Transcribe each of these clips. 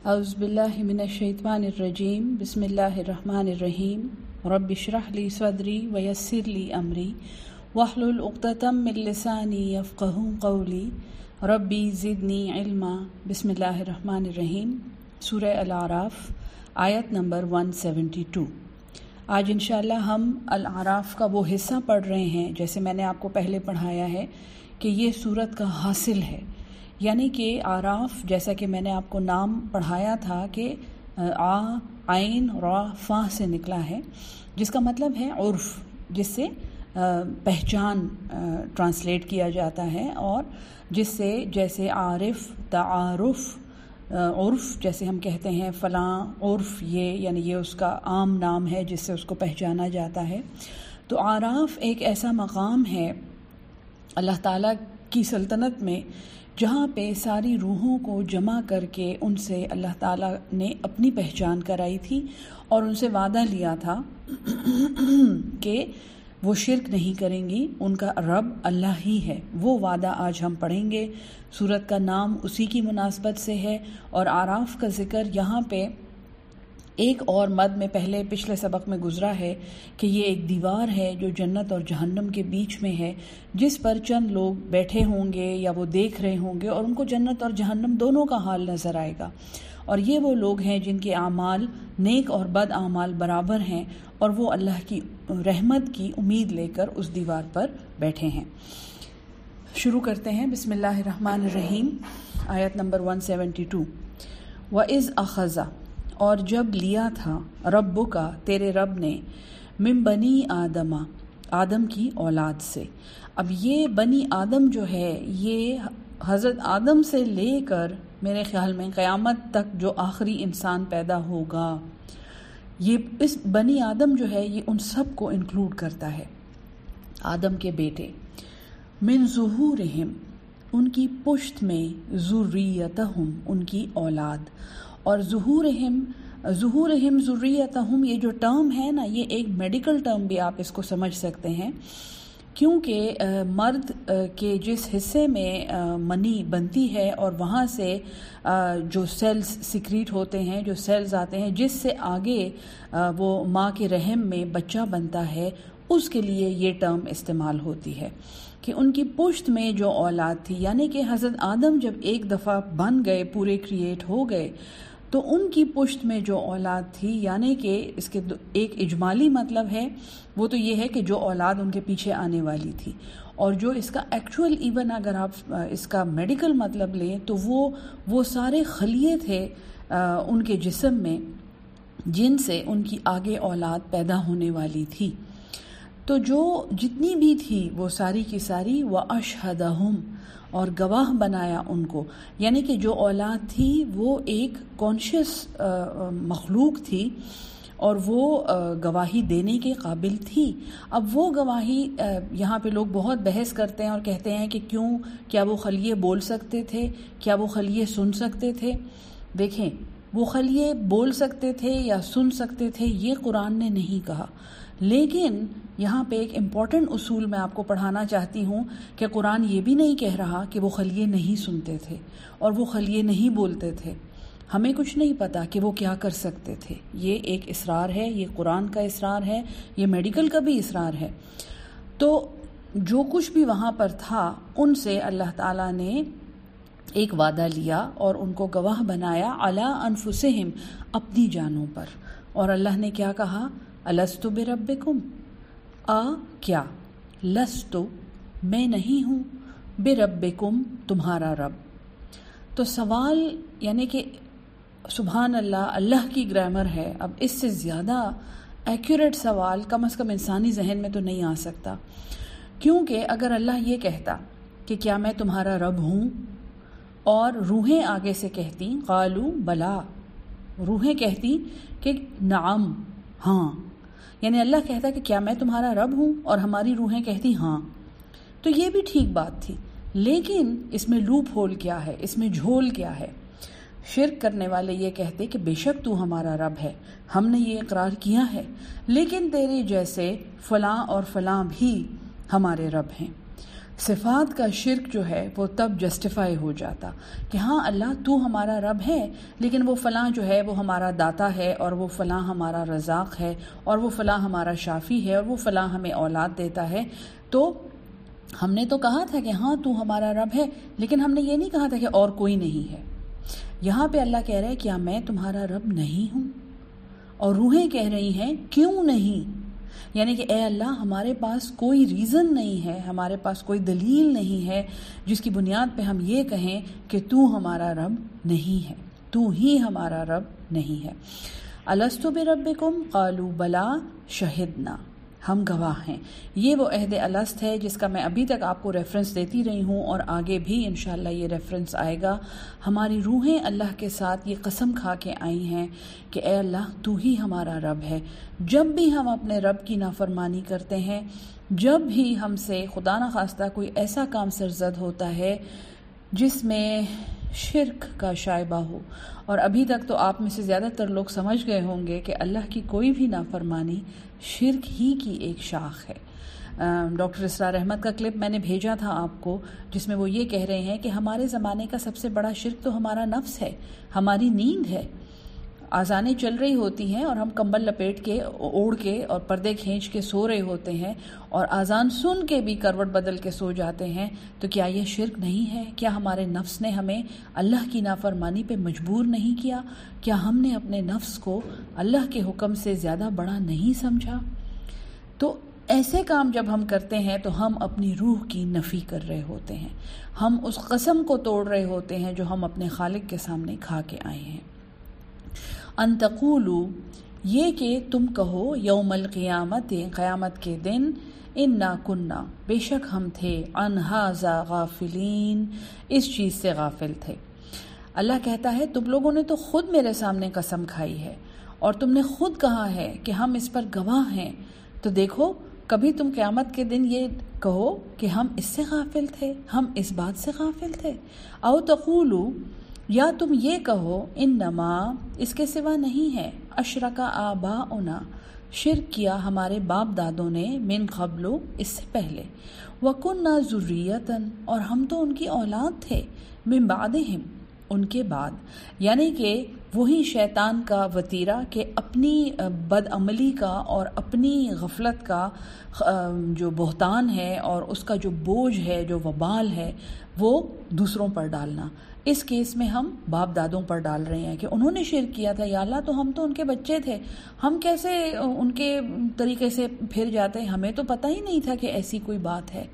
اعوذ باللہ من الشیطان الرجیم بسم اللہ الرحمن الرحیم رب اشرح لی صدری ویسر لی امری واحلل عقدۃ من لسانی یفقہوا قولی ربی زدنی علما۔ بسم اللہ الرحمن الرحیم۔ سورہ الاعراف آیت نمبر 172۔ آج انشاءاللہ ہم الاعراف کا وہ حصہ پڑھ رہے ہیں جیسے میں نے آپ کو پہلے پڑھایا ہے کہ یہ سورت کا حاصل ہے، یعنی کہ اعراف جیسا کہ میں نے آپ کو نام پڑھایا تھا کہ عین را فا سے نکلا ہے، جس کا مطلب ہے عرف، جس سے پہچان ٹرانسلیٹ کیا جاتا ہے، اور جس سے جیسے عارف، تعارف، عرف جیسے ہم کہتے ہیں فلاں عرف، یہ یعنی یہ اس کا عام نام ہے جس سے اس کو پہچانا جاتا ہے۔ تو اعراف ایک ایسا مقام ہے اللہ تعالیٰ کی سلطنت میں جہاں پہ ساری روحوں کو جمع کر کے ان سے اللہ تعالیٰ نے اپنی پہچان کرائی تھی اور ان سے وعدہ لیا تھا کہ وہ شرک نہیں کریں گی، ان کا رب اللہ ہی ہے۔ وہ وعدہ آج ہم پڑھیں گے۔ سورت کا نام اسی کی مناسبت سے ہے، اور اعراف کا ذکر یہاں پہ ایک اور مد میں پچھلے سبق میں گزرا ہے کہ یہ ایک دیوار ہے جو جنت اور جہنم کے بیچ میں ہے، جس پر چند لوگ بیٹھے ہوں گے یا وہ دیکھ رہے ہوں گے اور ان کو جنت اور جہنم دونوں کا حال نظر آئے گا، اور یہ وہ لوگ ہیں جن کے اعمال نیک اور بد اعمال برابر ہیں، اور وہ اللہ کی رحمت کی امید لے کر اس دیوار پر بیٹھے ہیں۔ شروع کرتے ہیں۔ بسم اللہ الرحمن الرحیم۔ آیت نمبر 172۔ وَإِذْ أَخَذَ، اور جب لیا تھا، رب کا تیرے رب نے، من بنی آدم کی اولاد سے۔ اب یہ بنی آدم جو ہے یہ حضرت آدم سے لے کر میرے خیال میں قیامت تک جو آخری انسان پیدا ہوگا، یہ اس بنی آدم جو ہے یہ ان سب کو انکلوڈ کرتا ہے۔ آدم کے بیٹے، من ظہورہم، ان کی پشت میں، ذریتہم، ان کی اولاد، اور ظہورہم ذریتہم یہ جو ٹرم ہے نا، یہ ایک میڈیکل ٹرم بھی آپ اس کو سمجھ سکتے ہیں، کیونکہ مرد کے جس حصے میں منی بنتی ہے اور وہاں سے جو سیلز سیکریٹ ہوتے ہیں، جو سیلز آتے ہیں جس سے آگے وہ ماں کے رحم میں بچہ بنتا ہے، اس کے لیے یہ ٹرم استعمال ہوتی ہے کہ ان کی پشت میں جو اولاد تھی، یعنی کہ حضرت آدم جب ایک دفعہ بن گئے، پورے کریٹ ہو گئے، تو ان کی پشت میں جو اولاد تھی، یعنی کہ اس کے ایک اجمالی مطلب ہے وہ تو یہ ہے کہ جو اولاد ان کے پیچھے آنے والی تھی، اور جو اس کا ایکچول ایون اگر آپ اس کا میڈیکل مطلب لیں تو وہ سارے خلیے تھے ان کے جسم میں جن سے ان کی آگے اولاد پیدا ہونے والی تھی۔ تو جو جتنی بھی تھی وہ ساری کی ساری وَأَشْهَدَهُمْ، اور گواہ بنایا ان کو، یعنی کہ جو اولاد تھی وہ ایک کانشیس مخلوق تھی اور وہ گواہی دینے کے قابل تھی۔ اب وہ گواہی یہاں پہ لوگ بہت بحث کرتے ہیں اور کہتے ہیں کہ کیا وہ خلیے بول سکتے تھے، کیا وہ خلیے سن سکتے تھے؟ دیکھیں، وہ خلیے بول سکتے تھے یا سن سکتے تھے یہ قرآن نے نہیں کہا، لیکن یہاں پہ ایک امپورٹنٹ اصول میں آپ کو پڑھانا چاہتی ہوں کہ قرآن یہ بھی نہیں کہہ رہا کہ وہ خلیے نہیں سنتے تھے اور وہ خلیے نہیں بولتے تھے۔ ہمیں کچھ نہیں پتا کہ وہ کیا کر سکتے تھے۔ یہ ایک اسرار ہے، یہ قرآن کا اسرار ہے، یہ میڈیکل کا بھی اسرار ہے۔ تو جو کچھ بھی وہاں پر تھا ان سے اللہ تعالیٰ نے ایک وعدہ لیا اور ان کو گواہ بنایا علی انفسہم، اپنی جانوں پر، اور اللہ نے کیا کہا؟ الست بربکم، کیا؟ لست، میں نہیں ہوں، بربکم، تمہارا رب۔ تو سوال یعنی کہ سبحان اللہ، اللہ کی گرامر ہے، اب اس سے زیادہ ایکوریٹ سوال کم از کم انسانی ذہن میں تو نہیں آ سکتا، کیونکہ اگر اللہ یہ کہتا کہ کیا میں تمہارا رب ہوں، اور روحیں آگے سے کہتی قالوا بلا، روحیں کہتی کہ نعم، ہاں، یعنی اللہ کہتا کہ کیا میں تمہارا رب ہوں، اور ہماری روحیں کہتی ہاں، تو یہ بھی ٹھیک بات تھی، لیکن اس میں لوپ ہول کیا ہے، اس میں جھول کیا ہے؟ شرک کرنے والے یہ کہتے کہ بے شک تو ہمارا رب ہے، ہم نے یہ اقرار کیا ہے، لیکن تیرے جیسے فلاں اور فلاں بھی ہمارے رب ہیں۔ صفات کا شرک جو ہے وہ تب جسٹیفائی ہو جاتا کہ ہاں اللہ تو ہمارا رب ہے، لیکن وہ فلاں جو ہے وہ ہمارا داتا ہے، اور وہ فلاں ہمارا رزاق ہے، اور وہ فلاں ہمارا شافی ہے، اور وہ فلاں ہمیں اولاد دیتا ہے۔ تو ہم نے تو کہا تھا کہ ہاں تو ہمارا رب ہے، لیکن ہم نے یہ نہیں کہا تھا کہ اور کوئی نہیں ہے۔ یہاں پہ اللہ کہہ رہا ہے کیا میں تمہارا رب نہیں ہوں؟ اور روحیں کہہ رہی ہیں کیوں نہیں؟ یعنی کہ اے اللہ ہمارے پاس کوئی ریزن نہیں ہے، ہمارے پاس کوئی دلیل نہیں ہے جس کی بنیاد پہ ہم یہ کہیں کہ تو ہمارا رب نہیں ہے، تو ہی ہمارا رب نہیں ہے۔ الست بربکم قالوا بلا شہدنا، ہم گواہ ہیں۔ یہ وہ عہد الست ہے جس کا میں ابھی تک آپ کو ریفرنس دیتی رہی ہوں، اور آگے بھی انشاءاللہ یہ ریفرنس آئے گا۔ ہماری روحیں اللہ کے ساتھ یہ قسم کھا کے آئی ہیں کہ اے اللہ تو ہی ہمارا رب ہے۔ جب بھی ہم اپنے رب کی نافرمانی کرتے ہیں، جب بھی ہم سے خدا نخواستہ کوئی ایسا کام سرزد ہوتا ہے جس میں شرک کا شائبہ ہو، اور ابھی تک تو آپ میں سے زیادہ تر لوگ سمجھ گئے ہوں گے کہ اللہ کی کوئی بھی نافرمانی شرک ہی کی ایک شاخ ہے۔ ڈاکٹر اسرار احمد کا کلپ میں نے بھیجا تھا آپ کو، جس میں وہ یہ کہہ رہے ہیں کہ ہمارے زمانے کا سب سے بڑا شرک تو ہمارا نفس ہے، ہماری نیند ہے۔ آذانیں چل رہی ہوتی ہیں اور ہم کمبل لپیٹ کے اوڑھ کے اور پردے کھینچ کے سو رہے ہوتے ہیں، اور آذان سن کے بھی کروٹ بدل کے سو جاتے ہیں۔ تو کیا یہ شرک نہیں ہے؟ کیا ہمارے نفس نے ہمیں اللہ کی نافرمانی پہ مجبور نہیں کیا؟ کیا ہم نے اپنے نفس کو اللہ کے حکم سے زیادہ بڑا نہیں سمجھا؟ تو ایسے کام جب ہم کرتے ہیں تو ہم اپنی روح کی نفی کر رہے ہوتے ہیں، ہم اس قسم کو توڑ رہے ہوتے ہیں جو ہم اپنے خالق کے سامنے کھا کے آئے ہیں۔ ان تقولوا، یہ کہ تم کہو، یوم القیامت، قیامت کے دن، انا کننا، بے شک ہم تھے، عن ھذا غافلین، اس چیز سے غافل تھے۔ اللہ کہتا ہے تم لوگوں نے تو خود میرے سامنے قسم کھائی ہے، اور تم نے خود کہا ہے کہ ہم اس پر گواہ ہیں۔ تو دیکھو کبھی تم قیامت کے دن یہ کہو کہ ہم اس سے غافل تھے، ہم اس بات سے غافل تھے۔ او تقولوا، یا تم یہ کہو، انما، اس کے سوا نہیں ہے، اشرک آباؤنا، شرک کیا ہمارے باپ دادوں نے، من قبل، اس سے پہلے، وکننا ذریۃ، اور ہم تو ان کی اولاد تھے، من بعدہم، ان کے بعد۔ یعنی کہ وہی شیطان کا وتیرہ کہ اپنی بدعملی کا اور اپنی غفلت کا جو بہتان ہے اور اس کا جو بوجھ ہے، جو وبال ہے، وہ دوسروں پر ڈالنا۔ اس کیس میں ہم باپ دادوں پر ڈال رہے ہیں کہ انہوں نے شرک کیا تھا، یا اللہ تو ہم تو ان کے بچے تھے، ہم کیسے ان کے طریقے سے پھر جاتے، ہمیں تو پتہ ہی نہیں تھا کہ ایسی کوئی بات ہے۔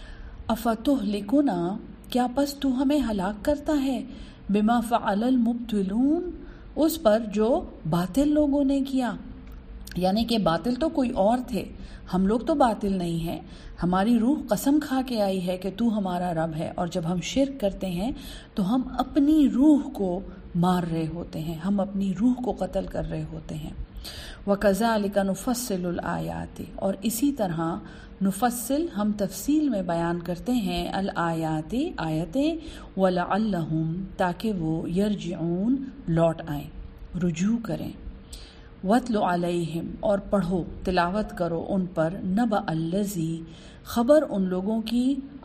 افتہلکنا، کیا پس تو ہمیں ہلاک کرتا ہے، بما فعل المبطلون، اس پر جو باطل لوگوں نے کیا۔ یعنی کہ باطل تو کوئی اور تھے، ہم لوگ تو باطل نہیں ہیں۔ ہماری روح قسم کھا کے آئی ہے کہ تو ہمارا رب ہے، اور جب ہم شرک کرتے ہیں تو ہم اپنی روح کو مار رہے ہوتے ہیں، ہم اپنی روح کو قتل کر رہے ہوتے ہیں۔ وَكَذَلِكَ نُفَصِّلُ الْآيَاتِ، اور اسی طرح نفصل، ہم تفصیل میں بیان کرتے ہیں، الآیات، آیتیں، وَلَعَلَّهُمْ، تاکہ وہ یرجعون، لوٹ آئیں، رجوع کریں۔ وَاتْلُ عَلَيْهِمْ، اور پڑھو، تلاوت کرو ان پر، نَبَأَ الَّذِي، خبر ان لوگوں کی،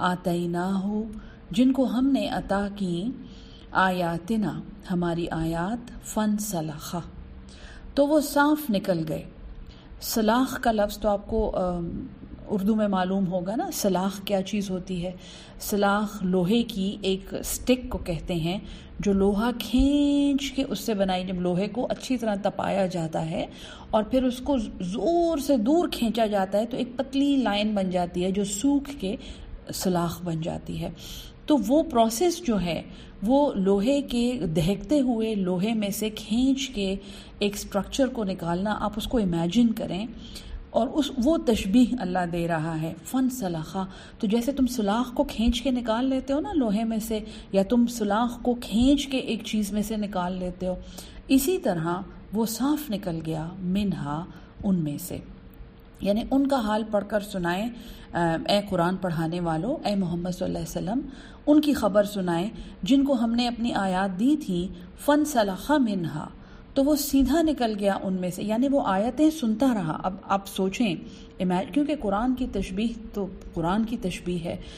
آتَيْنَاهُ، جن کو ہم نے عطا کی، آیاتنا، ہماری آیات، فَانْسَلَخَ، تو وہ صاف نکل گئے۔ سلاخ کا لفظ تو آپ کو اردو میں معلوم ہوگا نا، سلاخ کیا چیز ہوتی ہے۔ سلاخ لوہے کی ایک سٹک کو کہتے ہیں، جو لوہا کھینچ کے اس سے بنائی، جب لوہے کو اچھی طرح تپایا جاتا ہے اور پھر اس کو زور سے دور کھینچا جاتا ہے تو ایک پتلی لائن بن جاتی ہے جو سوکھ کے سلاخ بن جاتی ہے۔ تو وہ پروسیس جو ہے وہ لوہے کے، دہکتے ہوئے لوہے میں سے کھینچ کے ایک سٹرکچر کو نکالنا، آپ اس کو امیجن کریں، اور وہ تشبیہ اللہ دے رہا ہے، فن سلاخا، تو جیسے تم سلاخ کو کھینچ کے نکال لیتے ہو نا لوہے میں سے، یا تم سلاخ کو کھینچ کے ایک چیز میں سے نکال لیتے ہو، اسی طرح وہ صاف نکل گیا، منہا، ان میں سے۔ یعنی ان کا حال پڑھ کر سنائیں، اے قرآن پڑھانے والو، اے محمد صلی اللہ علیہ وسلم، ان کی خبر سنائیں جن کو ہم نے اپنی آیات دی تھی، فن سلخا منہا، تو وہ سیدھا نکل گیا ان میں سے، یعنی وہ آیتیں سنتا رہا۔ اب آپ سوچیں، کیونکہ قرآن کی تشبیہ تو قرآن کی تشبیہ ہے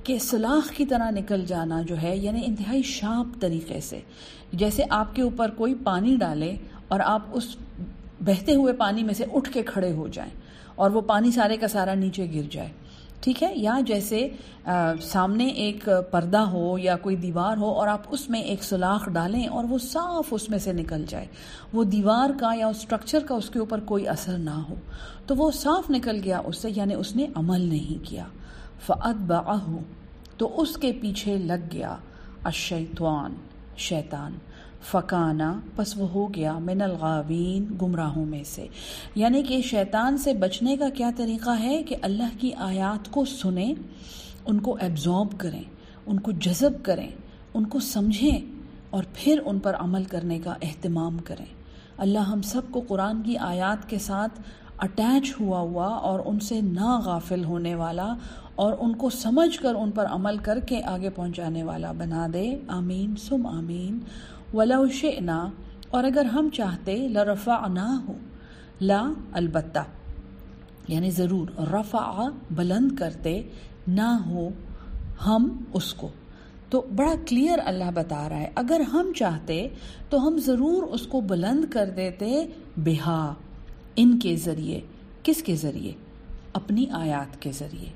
کہ سلاخ کی طرح نکل جانا جو ہے یعنی انتہائی شارپ طریقے سے، جیسے آپ کے اوپر کوئی پانی ڈالے اور آپ اس بہتے ہوئے پانی میں سے اٹھ کے کھڑے ہو جائیں اور وہ پانی سارے کا سارا نیچے گر جائے، ٹھیک ہے، یا جیسے سامنے ایک پردہ ہو یا کوئی دیوار ہو اور آپ اس میں ایک سلاخ ڈالیں اور وہ صاف اس میں سے نکل جائے، وہ دیوار کا یا اس اسٹرکچر کا اس کے اوپر کوئی اثر نہ ہو، تو وہ صاف نکل گیا اس سے، یعنی اس نے عمل نہیں کیا۔ فَأَتْبَعَهُ، تو اس کے پیچھے لگ گیا، الشیطان، شیطان، فکانا، پس وہ ہو گیا، من الغاوین، گمراہوں میں سے۔ یعنی کہ شیطان سے بچنے کا کیا طریقہ ہے کہ اللہ کی آیات کو سنیں، ان کو ایبزارب کریں، ان کو جذب کریں، ان کو سمجھیں اور پھر ان پر عمل کرنے کا اہتمام کریں۔ اللہ ہم سب کو قرآن کی آیات کے ساتھ اٹیچ ہوا اور ان سے نہ غافل ہونے والا اور ان کو سمجھ کر ان پر عمل کر کے آگے پہنچانے والا بنا دے، آمین ثم آمین۔ وَلَوْ شِئْنَا، اور اگر ہم چاہتے، لَرَفَعْنَاهُ، لا البتہ، یعنی ضرور، رفع بلند کرتے، نہ ہو ہم اس کو، تو بڑا کلیئر اللہ بتا رہا ہے اگر ہم چاہتے تو ہم ضرور اس کو بلند کر دیتے، بہا، ان کے ذریعے، کس کے ذریعے؟ اپنی آیات کے ذریعے،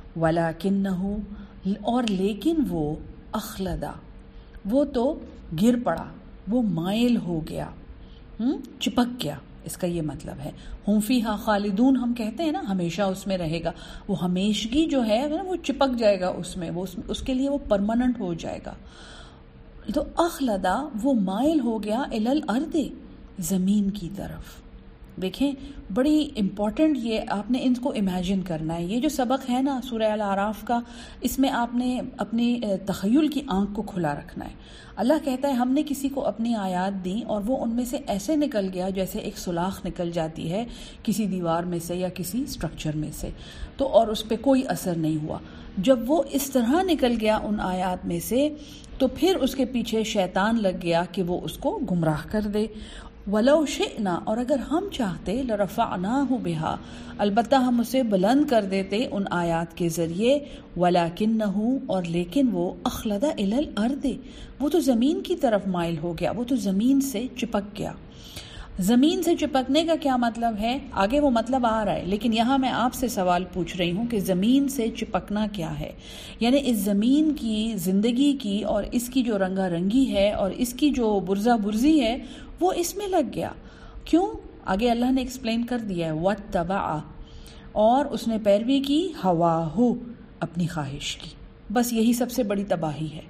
وَلَكِنَّهُ، اور لیکن وہ، اخلدا، وہ تو گر پڑا، وہ مائل ہو گیا، چپک گیا، اس کا یہ مطلب ہے۔ ہم فیہا خالدون، ہم کہتے ہیں نا ہمیشہ اس میں رہے گا، وہ ہمیشگی جو ہے وہ چپک جائے گا اس میں، وہ اس کے لیے وہ پرماننٹ ہو جائے گا۔ تو اخلدا، وہ مائل ہو گیا، الی الارض، زمین کی طرف۔ دیکھیں بڑی امپورٹنٹ، یہ آپ نے ان کو امیجن کرنا ہے۔ یہ جو سبق ہے نا سورہ الاعراف کا، اس میں آپ نے اپنی تخیل کی آنکھ کو کھلا رکھنا ہے۔ اللہ کہتا ہے ہم نے کسی کو اپنی آیات دیں اور وہ ان میں سے ایسے نکل گیا جیسے ایک سلاخ نکل جاتی ہے کسی دیوار میں سے یا کسی اسٹرکچر میں سے، تو اور اس پہ کوئی اثر نہیں ہوا۔ جب وہ اس طرح نکل گیا ان آیات میں سے تو پھر اس کے پیچھے شیطان لگ گیا کہ وہ اس کو گمراہ کر دے۔ وَلَوْ شِئْنَا، اور اگر ہم چاہتے، لَرَفَعْنَاهُ بِهَا، البتہ ہم اسے بلند کر دیتے ان آیات کے ذریعے، وَلَكِنَّهُ، اور لیکن وہ، اخلد الی الارض، وہ تو زمین کی طرف مائل ہو گیا، وہ تو زمین سے چپک گیا۔ زمین سے چپکنے کا کیا مطلب ہے؟ آگے وہ مطلب آ رہا ہے، لیکن یہاں میں آپ سے سوال پوچھ رہی ہوں کہ زمین سے چپکنا کیا ہے؟ یعنی اس زمین کی زندگی کی اور اس کی جو رنگا رنگی ہے اور اس کی جو برزہ برزی ہے وہ اس میں لگ گیا۔ کیوں؟ آگے اللہ نے ایکسپلین کر دیا ہے، وَاتَّبَعَ، اور اس نے پیروی کی، ہَوَاهُ، اپنی خواہش کی۔ بس یہی سب سے بڑی تباہی ہے۔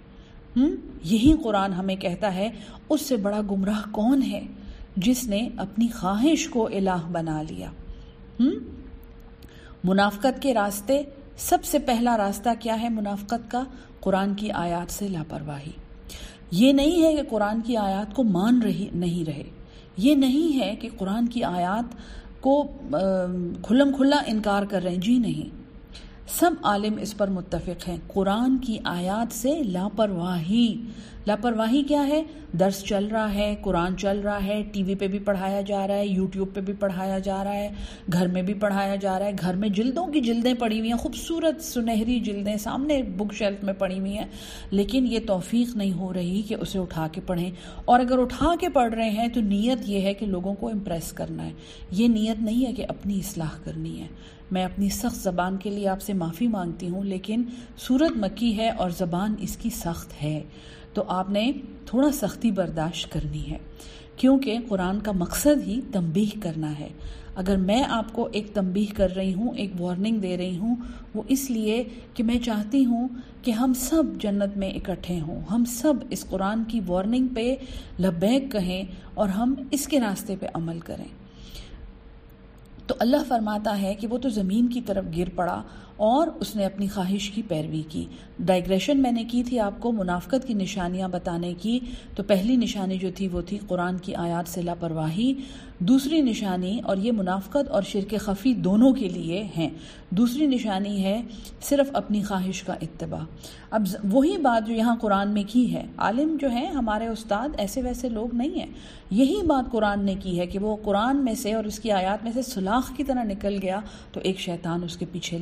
یہی قرآن ہمیں کہتا ہے اس سے بڑا گمراہ کون ہے؟ جس نے اپنی خواہش کو الہ بنا لیا۔ منافقت کے راستے، سب سے پہلا راستہ کیا ہے منافقت کا؟ قرآن کی آیات سے لاپرواہی۔ یہ نہیں ہے کہ قرآن کی آیات کو مان نہیں رہے، یہ نہیں ہے کہ قرآن کی آیات کو کھلم کھلا انکار کر رہے ہیں، جی نہیں، سب عالم اس پر متفق ہیں، قرآن کی آیات سے لاپرواہی۔ لاپرواہی کیا ہے؟ درس چل رہا ہے، قرآن چل رہا ہے، ٹی وی پہ بھی پڑھایا جا رہا ہے، یوٹیوب پہ بھی پڑھایا جا رہا ہے، گھر میں بھی پڑھایا جا رہا ہے، گھر میں جلدوں کی جلدیں پڑی ہوئی ہیں، خوبصورت سنہری جلدیں سامنے بک شیلف میں پڑی ہوئی ہیں، لیکن یہ توفیق نہیں ہو رہی کہ اسے اٹھا کے پڑھیں، اور اگر اٹھا کے پڑھ رہے ہیں تو نیت یہ ہے کہ لوگوں کو امپریس کرنا ہے، یہ نیت نہیں ہے کہ اپنی اصلاح کرنی ہے۔ میں اپنی سخت زبان کے لیے آپ سے معافی مانگتی ہوں، لیکن سورت مکی ہے اور زبان اس کی سخت ہے، تو آپ نے تھوڑا سختی برداشت کرنی ہے، کیونکہ قرآن کا مقصد ہی تنبیہ کرنا ہے۔ اگر میں آپ کو ایک تنبیہ کر رہی ہوں، ایک وارننگ دے رہی ہوں، وہ اس لیے کہ میں چاہتی ہوں کہ ہم سب جنت میں اکٹھے ہوں، ہم سب اس قرآن کی وارننگ پہ لبیک کہیں اور ہم اس کے راستے پہ عمل کریں۔ تو اللہ فرماتا ہے کہ وہ تو زمین کی طرف گر پڑا اور اس نے اپنی خواہش کی پیروی کی۔ ڈائگریشن میں نے کی تھی آپ کو منافقت کی نشانیاں بتانے کی، تو پہلی نشانی جو تھی وہ تھی قرآن کی آیات سے لاپرواہی۔ دوسری نشانی، اور یہ منافقت اور شرک خفی دونوں کے لیے ہیں، دوسری نشانی ہے صرف اپنی خواہش کا اتباع۔ اب وہی بات جو یہاں قرآن میں کی ہے، عالم جو ہیں ہمارے استاد ایسے ویسے لوگ نہیں ہیں، یہی بات قرآن نے کی ہے کہ وہ قرآن میں سے اور اس کی آیات میں سے سلاخ کی طرح نکل گیا تو ایک شیطان اس کے پیچھے لگ گیا۔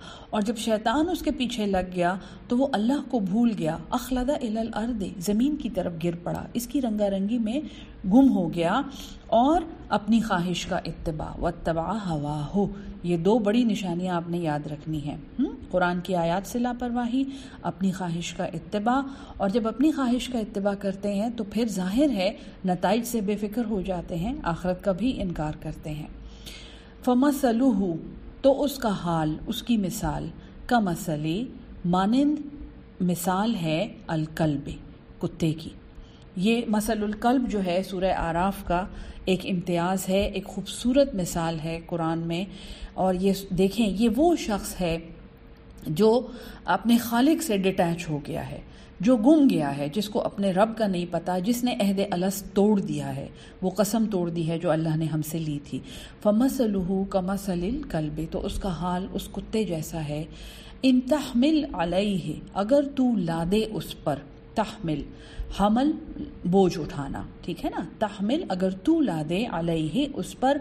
اور جب شیطان اس کے پیچھے لگ گیا تو وہ اللہ کو بھول گیا، اخلد الی الارض، زمین کی طرف گر پڑا، اس کی رنگا رنگی میں گم ہو گیا اور اپنی خواہش کا اتباع، واتبع ہواہ، یہ دو بڑی نشانیاں آپ نے یاد رکھنی ہیں، قرآن کی آیات سے لاپرواہی، اپنی خواہش کا اتباع، اور جب اپنی خواہش کا اتباع کرتے ہیں تو پھر ظاہر ہے نتائج سے بے فکر ہو جاتے ہیں، آخرت کا بھی انکار کرتے ہیں۔ فَمَثَلُهُ، تو اس کا حال، اس کی مثال، کَمَثَلِ، مانند مثال ہے، الکلب، کتے کی۔ یہ مثل الکلب جو ہے سورہ اعراف کا ایک امتیاز ہے، ایک خوبصورت مثال ہے قرآن میں، اور یہ دیکھیں یہ وہ شخص ہے جو اپنے خالق سے ڈیٹیچ ہو گیا ہے، جو گم گیا ہے، جس کو اپنے رب کا نہیں پتا، جس نے عہد الست توڑ دیا ہے، وہ قسم توڑ دی ہے جو اللہ نے ہم سے لی تھی۔ فَمَثَلُهُ كَمَثَلِ الْكَلْبِ، تو اس کا حال اس کتے جیسا ہے، ان تحمل علیہ، اگر تو لادے اس پر، تحمل حمل بوجھ اٹھانا، ٹھیک ہے نا، تحمل اگر تو لادے علیہ اس پر،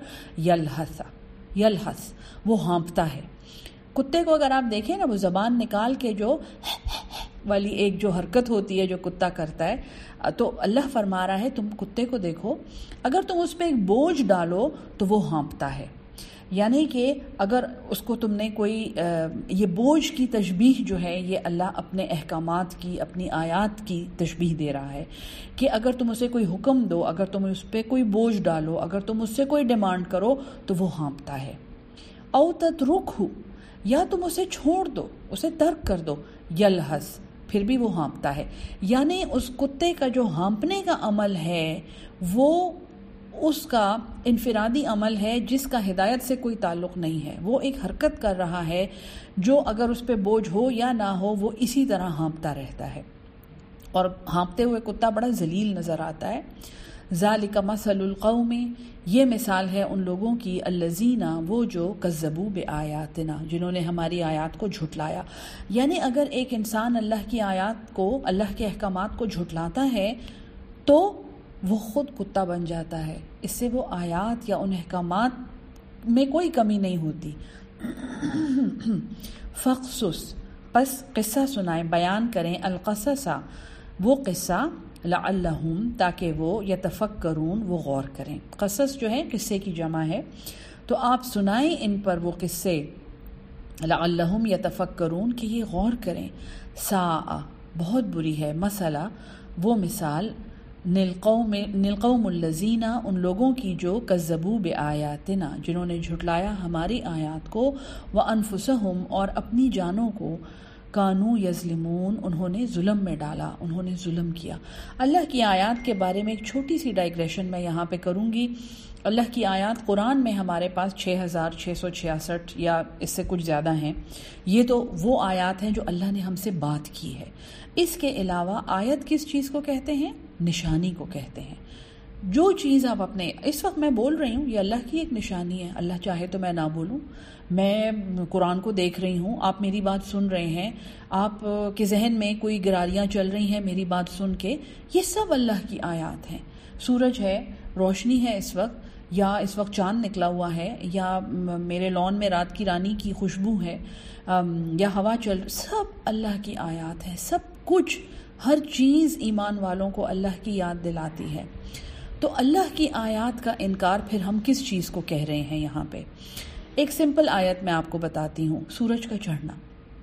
یلحس وہ ہانپتا ہے۔ کتے کو اگر آپ دیکھیں نا، وہ زبان نکال کے جو والی ایک جو حرکت ہوتی ہے جو کتا کرتا ہے، تو اللہ فرما رہا ہے تم کتے کو دیکھو، اگر تم اس پہ ایک بوجھ ڈالو تو وہ ہانپتا ہے، یعنی کہ اگر اس کو تم نے کوئی یہ بوجھ کی تشبیہ جو ہے یہ اللہ اپنے احکامات کی، اپنی آیات کی تشبیہ دے رہا ہے کہ اگر تم اسے کوئی حکم دو، اگر تم اس پہ کوئی بوجھ ڈالو، اگر تم اس سے کوئی ڈیمانڈ کرو تو وہ ہانپتا ہے۔ او تترکہ، یا تم اسے چھوڑ دو، اسے ترک کر دو، یلحس پھر بھی وہ ہانپتا ہے، یعنی اس کتے کا جو ہانپنے کا عمل ہے وہ اس کا انفرادی عمل ہے جس کا ہدایت سے کوئی تعلق نہیں ہے، وہ ایک حرکت کر رہا ہے جو اگر اس پہ بوجھ ہو یا نہ ہو وہ اسی طرح ہانپتا رہتا ہے، اور ہانپتے ہوئے کتا بڑا ذلیل نظر آتا ہے۔ ذالک مثل القوم، یہ مثال ہے ان لوگوں کی، الذین، وہ جو کذبوا بآیاتنا، جنہوں نے ہماری آیات کو جھٹلایا، یعنی اگر ایک انسان اللہ کی آیات کو، اللہ کے احکامات کو جھٹلاتا ہے تو وہ خود کتا بن جاتا ہے، اس سے وہ آیات یا ان احکامات میں کوئی کمی نہیں ہوتی۔ فقصص، پس قصہ سنائیں، بیان کریں، القصص، وہ قصہ، لعلہم، تاکہ وہ یتفکرون، وہ غور کریں۔ قصص جو ہے قصے کی جمع ہے، تو آپ سنائیں ان پر وہ قصے، لعلہم یتفکرون، کہ یہ غور کریں۔ ساء، بہت بری ہے، مسئلہ، وہ مثال، نلقوم الذین، ان لوگوں کی جو کذبوا بآیاتنا، جنہوں نے جھٹلایا ہماری آیات کو، وانفسہم، اور اپنی جانوں کو، کانو یظلمون، انہوں نے ظلم میں ڈالا، انہوں نے ظلم کیا۔ اللہ کی آیات کے بارے میں ایک چھوٹی سی ڈائگریشن میں یہاں پہ کروں گی۔ اللہ کی آیات قرآن میں ہمارے پاس 6666 یا اس سے کچھ زیادہ ہیں، یہ تو وہ آیات ہیں جو اللہ نے ہم سے بات کی ہے۔ اس کے علاوہ آیت کس چیز کو کہتے ہیں؟ نشانی کو کہتے ہیں۔ جو چیز آپ اپنے، اس وقت میں بول رہی ہوں یہ اللہ کی ایک نشانی ہے، اللہ چاہے تو میں نہ بولوں، میں قرآن کو دیکھ رہی ہوں، آپ میری بات سن رہے ہیں، آپ کے ذہن میں کوئی گراریاں چل رہی ہیں میری بات سن کے، یہ سب اللہ کی آیات ہیں۔ سورج ہے، روشنی ہے اس وقت، یا اس وقت چاند نکلا ہوا ہے، یا میرے لان میں رات کی رانی کی خوشبو ہے، یا ہوا چل، سب اللہ کی آیات ہیں، سب کچھ، ہر چیز ایمان والوں کو اللہ کی یاد دلاتی ہے۔ تو اللہ کی آیات کا انکار پھر ہم کس چیز کو کہہ رہے ہیں یہاں پہ؟ ایک سمپل آیت میں آپ کو بتاتی ہوں، سورج کا چڑھنا۔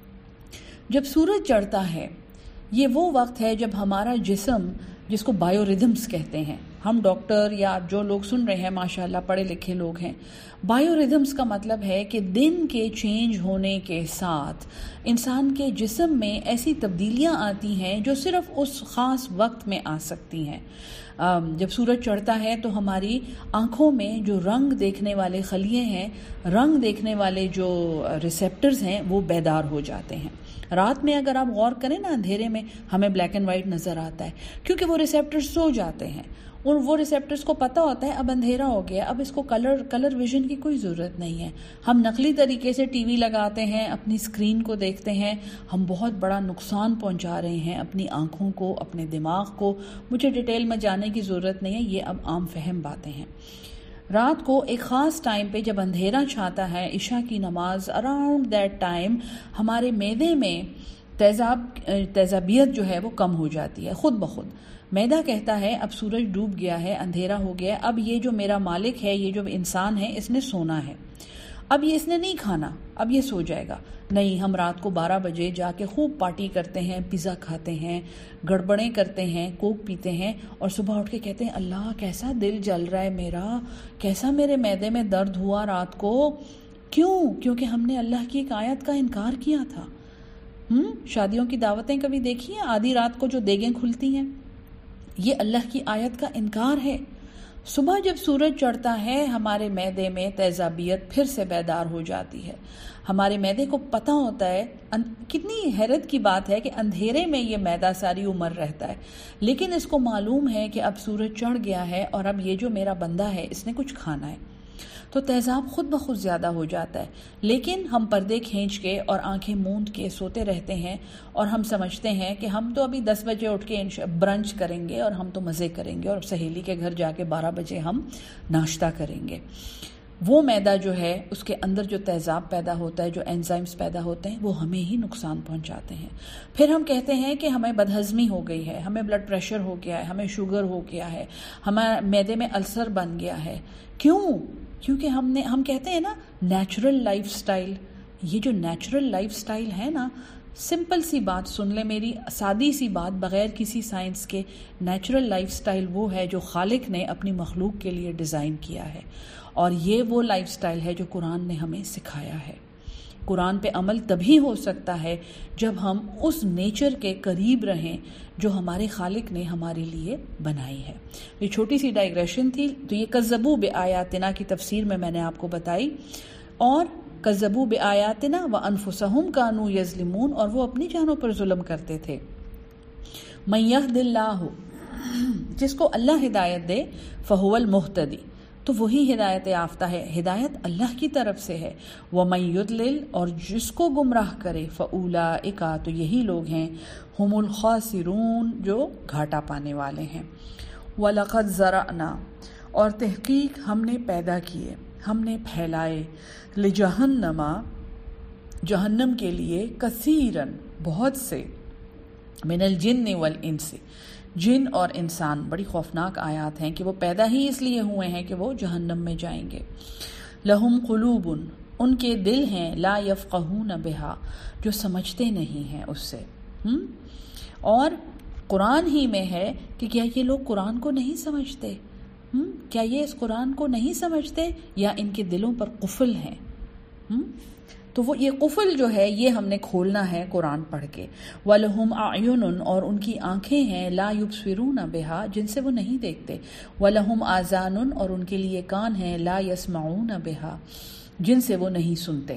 جب سورج چڑھتا ہے یہ وہ وقت ہے جب ہمارا جسم، جس کو بائیو ریدمز کہتے ہیں، ہم ڈاکٹر یا جو لوگ سن رہے ہیں ماشاءاللہ پڑھے لکھے لوگ ہیں، بائیو ریدمز کا مطلب ہے کہ دن کے چینج ہونے کے ساتھ انسان کے جسم میں ایسی تبدیلیاں آتی ہیں جو صرف اس خاص وقت میں آ سکتی ہیں۔ جب سورج چڑھتا ہے تو ہماری آنکھوں میں جو رنگ دیکھنے والے خلیے ہیں، رنگ دیکھنے والے جو ریسیپٹرز ہیں وہ بیدار ہو جاتے ہیں۔ رات میں اگر آپ غور کریں نا، اندھیرے میں ہمیں بلیک اینڈ وائٹ نظر آتا ہے کیونکہ وہ ریسیپٹرز سو جاتے ہیں، اور وہ ریسیپٹرز کو پتہ ہوتا ہے اب اندھیرا ہو گیا، اب اس کو کلر ویژن کی کوئی ضرورت نہیں ہے۔ ہم نقلی طریقے سے ٹی وی لگاتے ہیں، اپنی اسکرین کو دیکھتے ہیں، ہم بہت بڑا نقصان پہنچا رہے ہیں اپنی آنکھوں کو، اپنے دماغ کو۔ مجھے ڈیٹیل میں جانے کی ضرورت نہیں ہے، یہ اب عام فہم باتیں ہیں۔ رات کو ایک خاص ٹائم پہ جب اندھیرا چھاتا ہے، عشاء کی نماز اراؤنڈ دیٹ ٹائم ہمارے معدے میں تیزابیت جو ہے وہ کم ہو جاتی ہے خود بخود. معدہ کہتا ہے اب سورج ڈوب گیا ہے، اندھیرا ہو گیا ہے، اب یہ جو میرا مالک ہے، یہ جو انسان ہے، اس نے سونا ہے، اب یہ اس نے نہیں کھانا، اب یہ سو جائے گا. نہیں، ہم رات کو 12 بجے جا کے خوب پارٹی کرتے ہیں، پیزا کھاتے ہیں، گڑبڑیں کرتے ہیں، کوک پیتے ہیں، اور صبح اٹھ کے کہتے ہیں اللہ کیسا دل جل رہا ہے میرا، کیسا میرے معدے میں درد ہوا رات کو. کیونکہ ہم نے اللہ کی ایک آیت کا انکار کیا تھا. شادیوں کی دعوتیں کبھی دیکھی ہیں؟ آدھی رات کو جو دیگیں کھلتی ہیں، یہ اللہ کی آیت کا انکار ہے. صبح جب سورج چڑھتا ہے ہمارے معدے میں تیزابیت پھر سے بیدار ہو جاتی ہے. ہمارے معدے کو پتہ ہوتا ہے، کتنی حیرت کی بات ہے کہ اندھیرے میں یہ معدہ ساری عمر رہتا ہے، لیکن اس کو معلوم ہے کہ اب سورج چڑھ گیا ہے اور اب یہ جو میرا بندہ ہے اس نے کچھ کھانا ہے، تو تیزاب خود بخود زیادہ ہو جاتا ہے. لیکن ہم پردے کھینچ کے اور آنکھیں موند کے سوتے رہتے ہیں، اور ہم سمجھتے ہیں کہ ہم تو ابھی 10 بجے اٹھ کے برنچ کریں گے اور ہم تو مزے کریں گے، اور سہیلی کے گھر جا کے 12 بجے ہم ناشتہ کریں گے. وہ معدہ جو ہے اس کے اندر جو تیزاب پیدا ہوتا ہے، جو انزائمز پیدا ہوتے ہیں، وہ ہمیں ہی نقصان پہنچاتے ہیں. پھر ہم کہتے ہیں کہ ہمیں بدہضمی ہو گئی ہے، ہمیں بلڈ پریشر ہو گیا ہے، ہمیں شوگر ہو گیا ہے، ہمارے معدے میں السر بن گیا ہے. کیونکہ ہم کہتے ہیں نا نیچرل لائف سٹائل. یہ جو نیچرل لائف سٹائل ہے نا، سمپل سی بات سن لیں میری، سادی سی بات بغیر کسی سائنس کے، نیچرل لائف سٹائل وہ ہے جو خالق نے اپنی مخلوق کے لیے ڈیزائن کیا ہے، اور یہ وہ لائف سٹائل ہے جو قرآن نے ہمیں سکھایا ہے. قرآن پہ عمل تبھی ہو سکتا ہے جب ہم اس نیچر کے قریب رہیں جو ہمارے خالق نے ہمارے لیے بنائی ہے. یہ چھوٹی سی ڈائگریشن تھی. تو یہ کذبوا بآیاتنا کی تفسیر میں نے آپ کو بتائی، اور کذبوا بآیاتنا وانفسہم کانوا یظلمون، اور وہ اپنی جانوں پر ظلم کرتے تھے. من یہد اللہ، جس کو اللہ ہدایت دے، فہو المہتدی، تو وہی ہدایت یافتہ ہے. ہدایت اللہ کی طرف سے ہے. وَمَن یضلل، اور جس کو گمراہ کرے، فَأُولَئِکَ، تو یہی لوگ ہیں، ہم الخاسرون، جو گھاٹا پانے والے ہیں. وَلَقَدْ زَرَعْنَا، اور تحقیق ہم نے پیدا کیے، ہم نے پھیلائے، لِجَہَنَّمَ، جہنم کے لیے، کثیراً، بہت سے، من الجن والانس، جن اور انسان. بڑی خوفناک آیات ہیں کہ وہ پیدا ہی اس لیے ہوئے ہیں کہ وہ جہنم میں جائیں گے. لہم قلوب، ان کے دل ہیں، لا یفقہون بہا، جو سمجھتے نہیں ہیں اس سے. اور قرآن ہی میں ہے کہ کیا یہ لوگ قرآن کو نہیں سمجھتے؟ کیا یہ اس قرآن کو نہیں سمجھتے، یا ان کے دلوں پر قفل ہیں؟ تو وہ یہ قفل جو ہے یہ ہم نے کھولنا ہے قرآن پڑھ کے. وَلَهُمْ أَعْيُنٌ، اور ان کی آنکھیں ہیں، لَا يُبْصِرُونَ بِهَا، جن سے وہ نہیں دیکھتے. وَلَهُمْ آذَانٌ، اور ان کے لیے کان ہیں، لَا يَسْمَعُونَ بِهَا، جن سے وہ نہیں سنتے.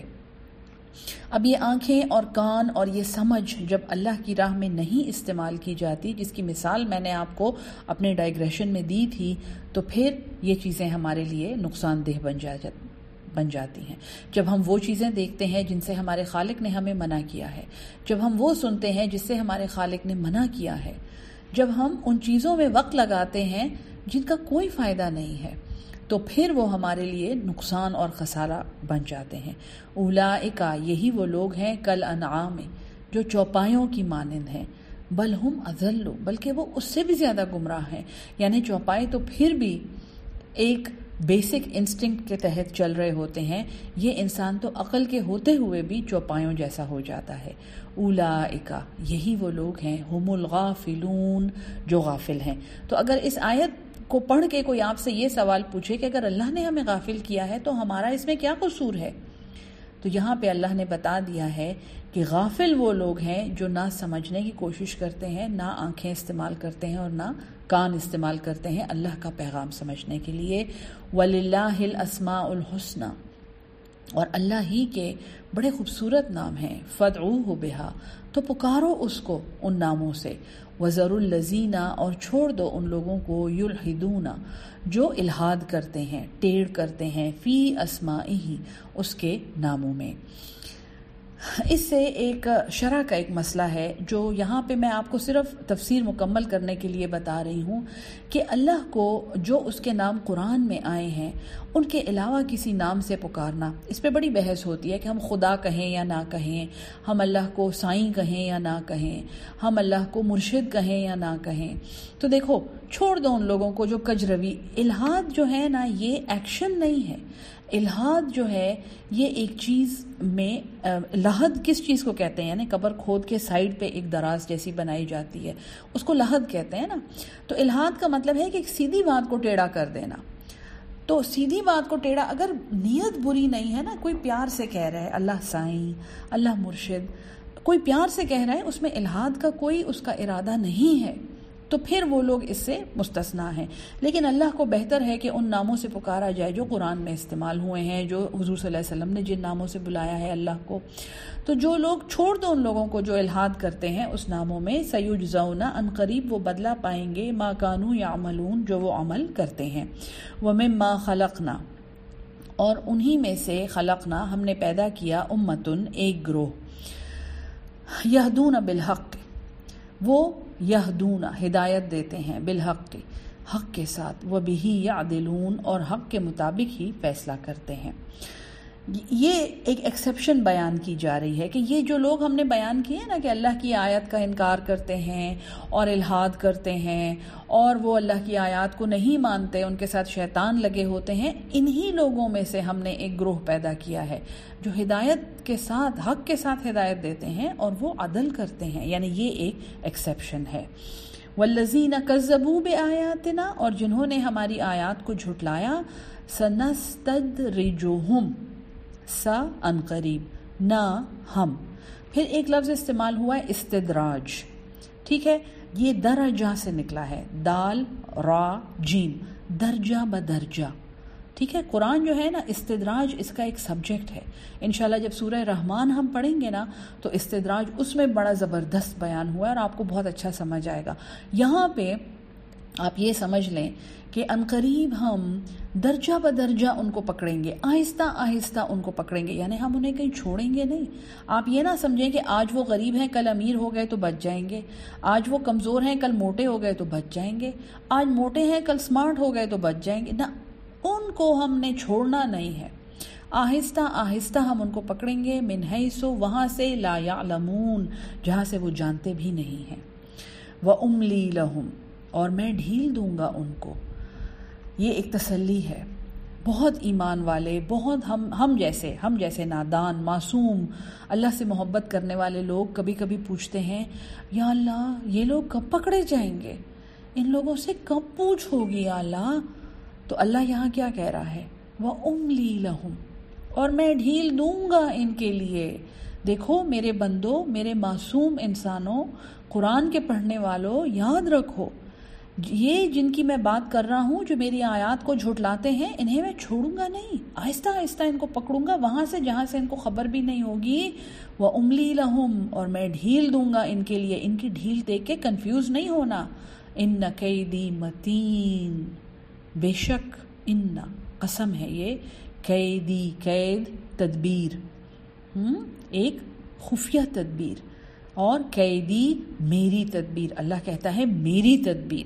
اب یہ آنکھیں اور کان اور یہ سمجھ جب اللہ کی راہ میں نہیں استعمال کی جاتی، جس کی مثال میں نے آپ کو اپنے ڈائگریشن میں دی تھی، تو پھر یہ چیزیں ہمارے لیے نقصان دہ بن جاتی ہیں. جب ہم وہ چیزیں دیکھتے ہیں جن سے ہمارے خالق نے ہمیں منع کیا ہے، جب ہم وہ سنتے ہیں جس سے ہمارے خالق نے منع کیا ہے، جب ہم ان چیزوں میں وقت لگاتے ہیں جن کا کوئی فائدہ نہیں ہے، تو پھر وہ ہمارے لیے نقصان اور خسارہ بن جاتے ہیں. اولئک، یہی وہ لوگ ہیں، کل انعام، جو چوپایوں کی مانند ہیں، بل ہم اضل، بلکہ وہ اس سے بھی زیادہ گمراہ ہیں. یعنی چوپائے تو پھر بھی ایک بیسک انسٹنکٹ کے تحت چل رہے ہوتے ہیں، یہ انسان تو عقل کے ہوتے ہوئے بھی چوپایوں جیسا ہو جاتا ہے. اولئک، یہی وہ لوگ ہیں، ہم الغافلون، جو غافل ہیں. تو اگر اس آیت کو پڑھ کے کوئی آپ سے یہ سوال پوچھے کہ اگر اللہ نے ہمیں غافل کیا ہے تو ہمارا اس میں کیا قصور ہے، تو یہاں پہ اللہ نے بتا دیا ہے کہ غافل وہ لوگ ہیں جو نہ سمجھنے کی کوشش کرتے ہیں، نہ آنکھیں استعمال کرتے ہیں اور نہ کان استعمال کرتے ہیں اللہ کا پیغام سمجھنے کے لیے. وَلِلَّهِ الْأَسْمَاءُ الْحُسْنَى، اور اللہ ہی کے بڑے خوبصورت نام ہیں. فَادْعُوهُ بِهَا، تو پکارو اس کو ان ناموں سے. وَذَرُوا الَّذِينَ، اور چھوڑ دو ان لوگوں کو، يُلْحِدُونَ، جو الحاد کرتے ہیں، ٹیڑھ کرتے ہیں، فی اسمائہ، اس کے ناموں میں. اس سے ایک شرح کا ایک مسئلہ ہے جو یہاں پہ میں آپ کو صرف تفسیر مکمل کرنے کے لیے بتا رہی ہوں کہ اللہ کو جو اس کے نام قرآن میں آئے ہیں ان کے علاوہ کسی نام سے پکارنا، اس پہ بڑی بحث ہوتی ہے کہ ہم خدا کہیں یا نہ کہیں، ہم اللہ کو سائیں کہیں یا نہ کہیں، ہم اللہ کو مرشد کہیں یا نہ کہیں۔ تو دیکھو، چھوڑ دو ان لوگوں کو جو کجروی، الہاد جو ہے نا یہ ایکشن نہیں ہے۔ الہاد جو ہے یہ ایک چیز میں، لحد کس چیز کو کہتے ہیں؟ یعنی قبر کھود کے سائیڈ پہ ایک دراز جیسی بنائی جاتی ہے، اس کو لحد کہتے ہیں نا۔ تو الہاد کا مطلب ہے کہ ایک سیدھی بات کو ٹیڑھا کر دینا۔ تو سیدھی بات کو ٹیڑھا، اگر نیت بری نہیں ہے نا، کوئی پیار سے کہہ رہا ہے اللہ سائیں، اللہ مرشد، کوئی پیار سے کہہ رہا ہے، اس میں الہاد کا کوئی اس کا ارادہ نہیں ہے، تو پھر وہ لوگ اس سے مستثنا ہیں۔ لیکن اللہ کو بہتر ہے کہ ان ناموں سے پکارا جائے جو قرآن میں استعمال ہوئے ہیں، جو حضور صلی اللہ علیہ وسلم نے جن ناموں سے بلایا ہے اللہ کو۔ تو جو لوگ، چھوڑ دو ان لوگوں کو جو الہاد کرتے ہیں اس ناموں میں، سیجزون، ان قریب وہ بدلہ پائیں گے، ما کانوا یعملون، جو وہ عمل کرتے ہیں۔ ومما خلقنا، اور انہی میں سے خلقنا ہم نے پیدا کیا، امتن ایک گروہ، یہدون بالحق، وہ یہدون ہدایت دیتے ہیں، بالحق حق کے ساتھ، وبہ یعدلون اور حق کے مطابق ہی فیصلہ کرتے ہیں۔ یہ ایک ایکسیپشن بیان کی جا رہی ہے کہ یہ جو لوگ ہم نے بیان کیے نا کہ اللہ کی آیت کا انکار کرتے ہیں اور الحاد کرتے ہیں اور وہ اللہ کی آیات کو نہیں مانتے، ان کے ساتھ شیطان لگے ہوتے ہیں، انہی لوگوں میں سے ہم نے ایک گروہ پیدا کیا ہے جو ہدایت کے ساتھ، حق کے ساتھ ہدایت دیتے ہیں اور وہ عدل کرتے ہیں، یعنی یہ ایک ایکسیپشن ہے۔ والذین کذبوا بآیاتنا، اور جنہوں نے ہماری آیات کو جھٹلایا، سنستدرجہم، سا ان قریب، نہ ہم، پھر ایک لفظ استعمال ہوا ہے استدراج، ٹھیک ہے، یہ درجہ سے نکلا ہے، دال را جیم، درجہ بدرجہ، ٹھیک ہے۔ قرآن جو ہے نا، استدراج اس کا ایک سبجیکٹ ہے۔ انشاءاللہ جب سورہ رحمان ہم پڑھیں گے نا تو استدراج اس میں بڑا زبردست بیان ہوا ہے اور آپ کو بہت اچھا سمجھ آئے گا۔ یہاں پہ آپ یہ سمجھ لیں کہ عنقریب ہم درجہ بدرجہ ان کو پکڑیں گے، آہستہ آہستہ ان کو پکڑیں گے، یعنی ہم انہیں کہیں چھوڑیں گے نہیں۔ آپ یہ نہ سمجھیں کہ آج وہ غریب ہیں کل امیر ہو گئے تو بچ جائیں گے، آج وہ کمزور ہیں کل موٹے ہو گئے تو بچ جائیں گے، آج موٹے ہیں کل سمارٹ ہو گئے تو بچ جائیں گے، نہ، ان کو ہم نے چھوڑنا نہیں ہے۔ آہستہ آہستہ ہم ان کو پکڑیں گے، من حیث، وہاں سے، لا یعلمون، جہاں سے وہ جانتے بھی نہیں ہیں، وَأُمْلِي لَهُمْ، اور میں ڈھیل دوں گا ان کو۔ یہ ایک تسلی ہے۔ بہت ایمان والے، بہت ہم جیسے نادان، معصوم، اللہ سے محبت کرنے والے لوگ کبھی کبھی پوچھتے ہیں، یا اللہ یہ لوگ کب پکڑے جائیں گے، ان لوگوں سے کب پوچھ ہوگی یا اللہ؟ تو اللہ یہاں کیا کہہ رہا ہے، وَأُمْلِي لَهُمْ، اور میں ڈھیل دوں گا ان کے لیے۔ دیکھو میرے بندو، میرے معصوم انسانوں، قرآن کے پڑھنے والوں، یاد رکھو، یہ جن کی میں بات کر رہا ہوں جو میری آیات کو جھٹلاتے ہیں، انہیں میں چھوڑوں گا نہیں، آہستہ آہستہ ان کو پکڑوں گا وہاں سے جہاں سے ان کو خبر بھی نہیں ہوگی۔ وَأُمْلِي لَهُمْ، اور میں ڈھیل دوں گا ان کے لیے۔ ان کی ڈھیل دیکھ کے کنفیوز نہیں ہونا، إِنَّ كَيْدِي مَتِينٌ، بے شک، ان قسم ہے یہ، قیدی، قید تدبیر، ایک خفیہ تدبیر، اور قیدی میری تدبیر، اللہ کہتا ہے میری تدبیر،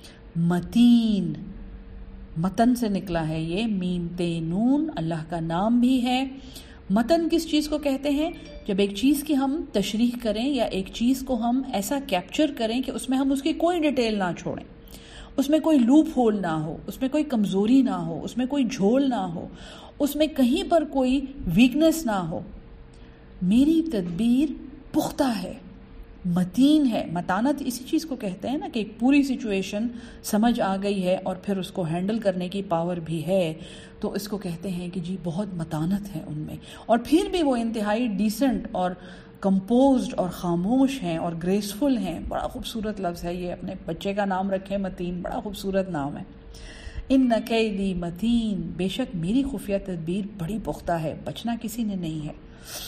متین، متن سے نکلا ہے یہ، میم تے نون، اللہ کا نام بھی ہے۔ متن کس چیز کو کہتے ہیں؟ جب ایک چیز کی ہم تشریح کریں یا ایک چیز کو ہم ایسا کیپچر کریں کہ اس میں ہم اس کی کوئی ڈیٹیل نہ چھوڑیں، اس میں کوئی لوپ ہول نہ ہو، اس میں کوئی کمزوری نہ ہو، اس میں کوئی جھول نہ ہو، اس میں کہیں پر کوئی ویکنس نہ ہو۔ میری تدبیر پختہ ہے، متین ہے۔ متانت اسی چیز کو کہتے ہیں نا کہ ایک پوری سچویشن سمجھ آ گئی ہے اور پھر اس کو ہینڈل کرنے کی پاور بھی ہے، تو اس کو کہتے ہیں کہ جی بہت متانت ہے ان میں، اور پھر بھی وہ انتہائی ڈیسنٹ اور کمپوزڈ اور خاموش ہیں اور گریسفل ہیں۔ بڑا خوبصورت لفظ ہے یہ، اپنے بچے کا نام رکھیں متین، بڑا خوبصورت نام ہے۔ ان کیدی متین، بے شک میری خفیہ تدبیر بڑی پختہ ہے، بچنا کسی نے نہیں ہے۔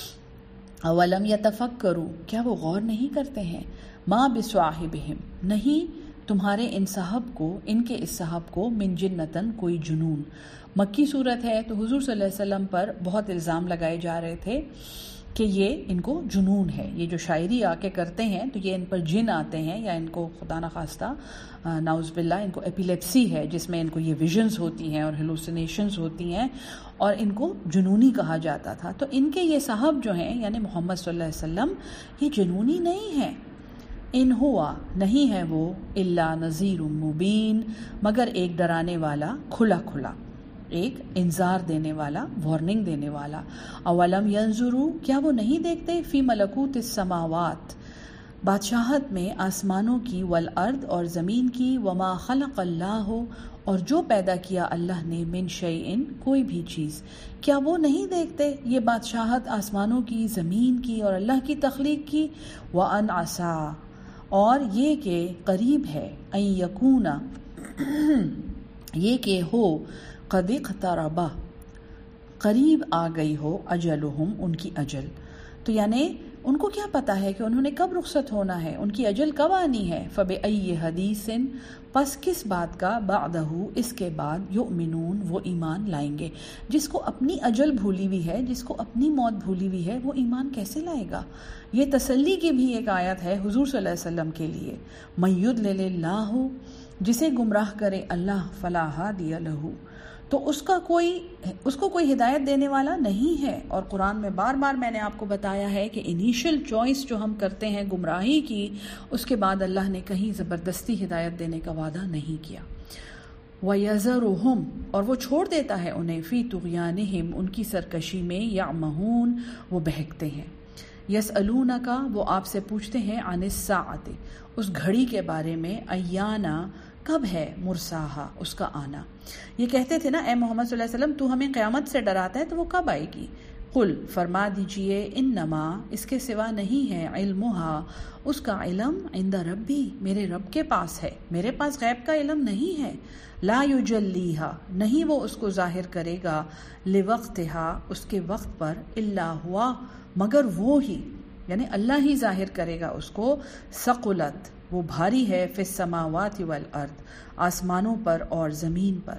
اولم یتفکروا، کیا وہ غور نہیں کرتے ہیں، ما بصاحبہم، نہیں تمہارے ان صاحب کو، ان کے اس صاحب کو، من جنتن، کوئی جنون۔ مکی صورت ہے تو حضور صلی اللہ علیہ وسلم پر بہت الزام لگائے جا رہے تھے کہ یہ ان کو جنون ہے، یہ جو شاعری آ کے کرتے ہیں تو یہ ان پر جن آتے ہیں، یا ان کو خدا نخواستہ نعوذ باللہ ان کو ایپیلیپسی ہے، جس میں ان کو یہ ویژنز ہوتی ہیں اور ہیلوسینیشنز ہوتی ہیں، اور ان کو جنونی کہا جاتا تھا۔ تو ان کے یہ صاحب جو ہیں یعنی محمد صلی اللہ علیہ وسلم یہ جنونی نہیں ہیں، ان ہوا نہیں ہے وہ الا نذیر مبین مگر ایک ڈرانے والا کھلا کھلا، ایک انذار دینے والا، وارننگ دینے والا۔ اولم ینظروا کیا وہ نہیں دیکھتے فی ملکوت السماوات بادشاہت میں آسمانوں کی، والارض اور زمین کی، وما خلق اللہ اور جو پیدا کیا اللہ نے، من شیئن کوئی بھی چیز، کیا وہ نہیں دیکھتے یہ بادشاہت آسمانوں کی، زمین کی اور اللہ کی تخلیق کی؟ وان عسا اور یہ کہ قریب ہے، ان یکون یہ کہ ہو، قد اقترب قریب آ گئی ہو، اجلہم ان کی اجل۔ تو یعنی ان کو کیا پتا ہے کہ انہوں نے کب رخصت ہونا ہے، ان کی اجل کب آنی ہے۔ فبأی حدیث پس کس بات کا، بعدہ اس کے بعد، یؤمنون وہ ایمان لائیں گے۔ جس کو اپنی اجل بھولی ہوئی ہے، جس کو اپنی موت بھولی ہوئی ہے، وہ ایمان کیسے لائے گا؟ یہ تسلی کی بھی ایک آیت ہے حضور صلی اللہ علیہ وسلم کے لیے۔ من یضلل اللہ جسے گمراہ کرے اللہ، فلا ہادی لہ تو اس کو کوئی ہدایت دینے والا نہیں ہے۔ اور قرآن میں بار بار میں نے آپ کو بتایا ہے کہ انیشل چوائس جو ہم کرتے ہیں گمراہی کی، اس کے بعد اللہ نے کہیں زبردستی ہدایت دینے کا وعدہ نہیں کیا۔ وَيَذَرُهُمْ اور وہ چھوڑ دیتا ہے انہیں، فی طغیانہم ان کی سرکشی میں، یعمہون وہ بہکتے ہیں۔ یسألونک وہ آپ سے پوچھتے ہیں، عن الساعۃ اس گھڑی کے بارے میں، ایانا کب ہے، مرساہا اس کا آنا۔ یہ کہتے تھے نا اے محمد صلی اللہ علیہ وسلم تو ہمیں قیامت سے ڈراتا ہے تو وہ کب آئے گی؟ قل فرما دیجئے، انما اس کے سوا نہیں ہے، علمہا اس کا علم، عند ربی میرے رب کے پاس ہے، میرے پاس غیب کا علم نہیں ہے۔ لا یجلیہا نہیں وہ اس کو ظاہر کرے گا، لوقتہا اس کے وقت پر، الا ہوا مگر وہ ہی، یعنی اللہ ہی ظاہر کرے گا اس کو۔ ثقلت وہ بھاری ہے، فی السماوات والارض آسمانوں پر اور زمین پر۔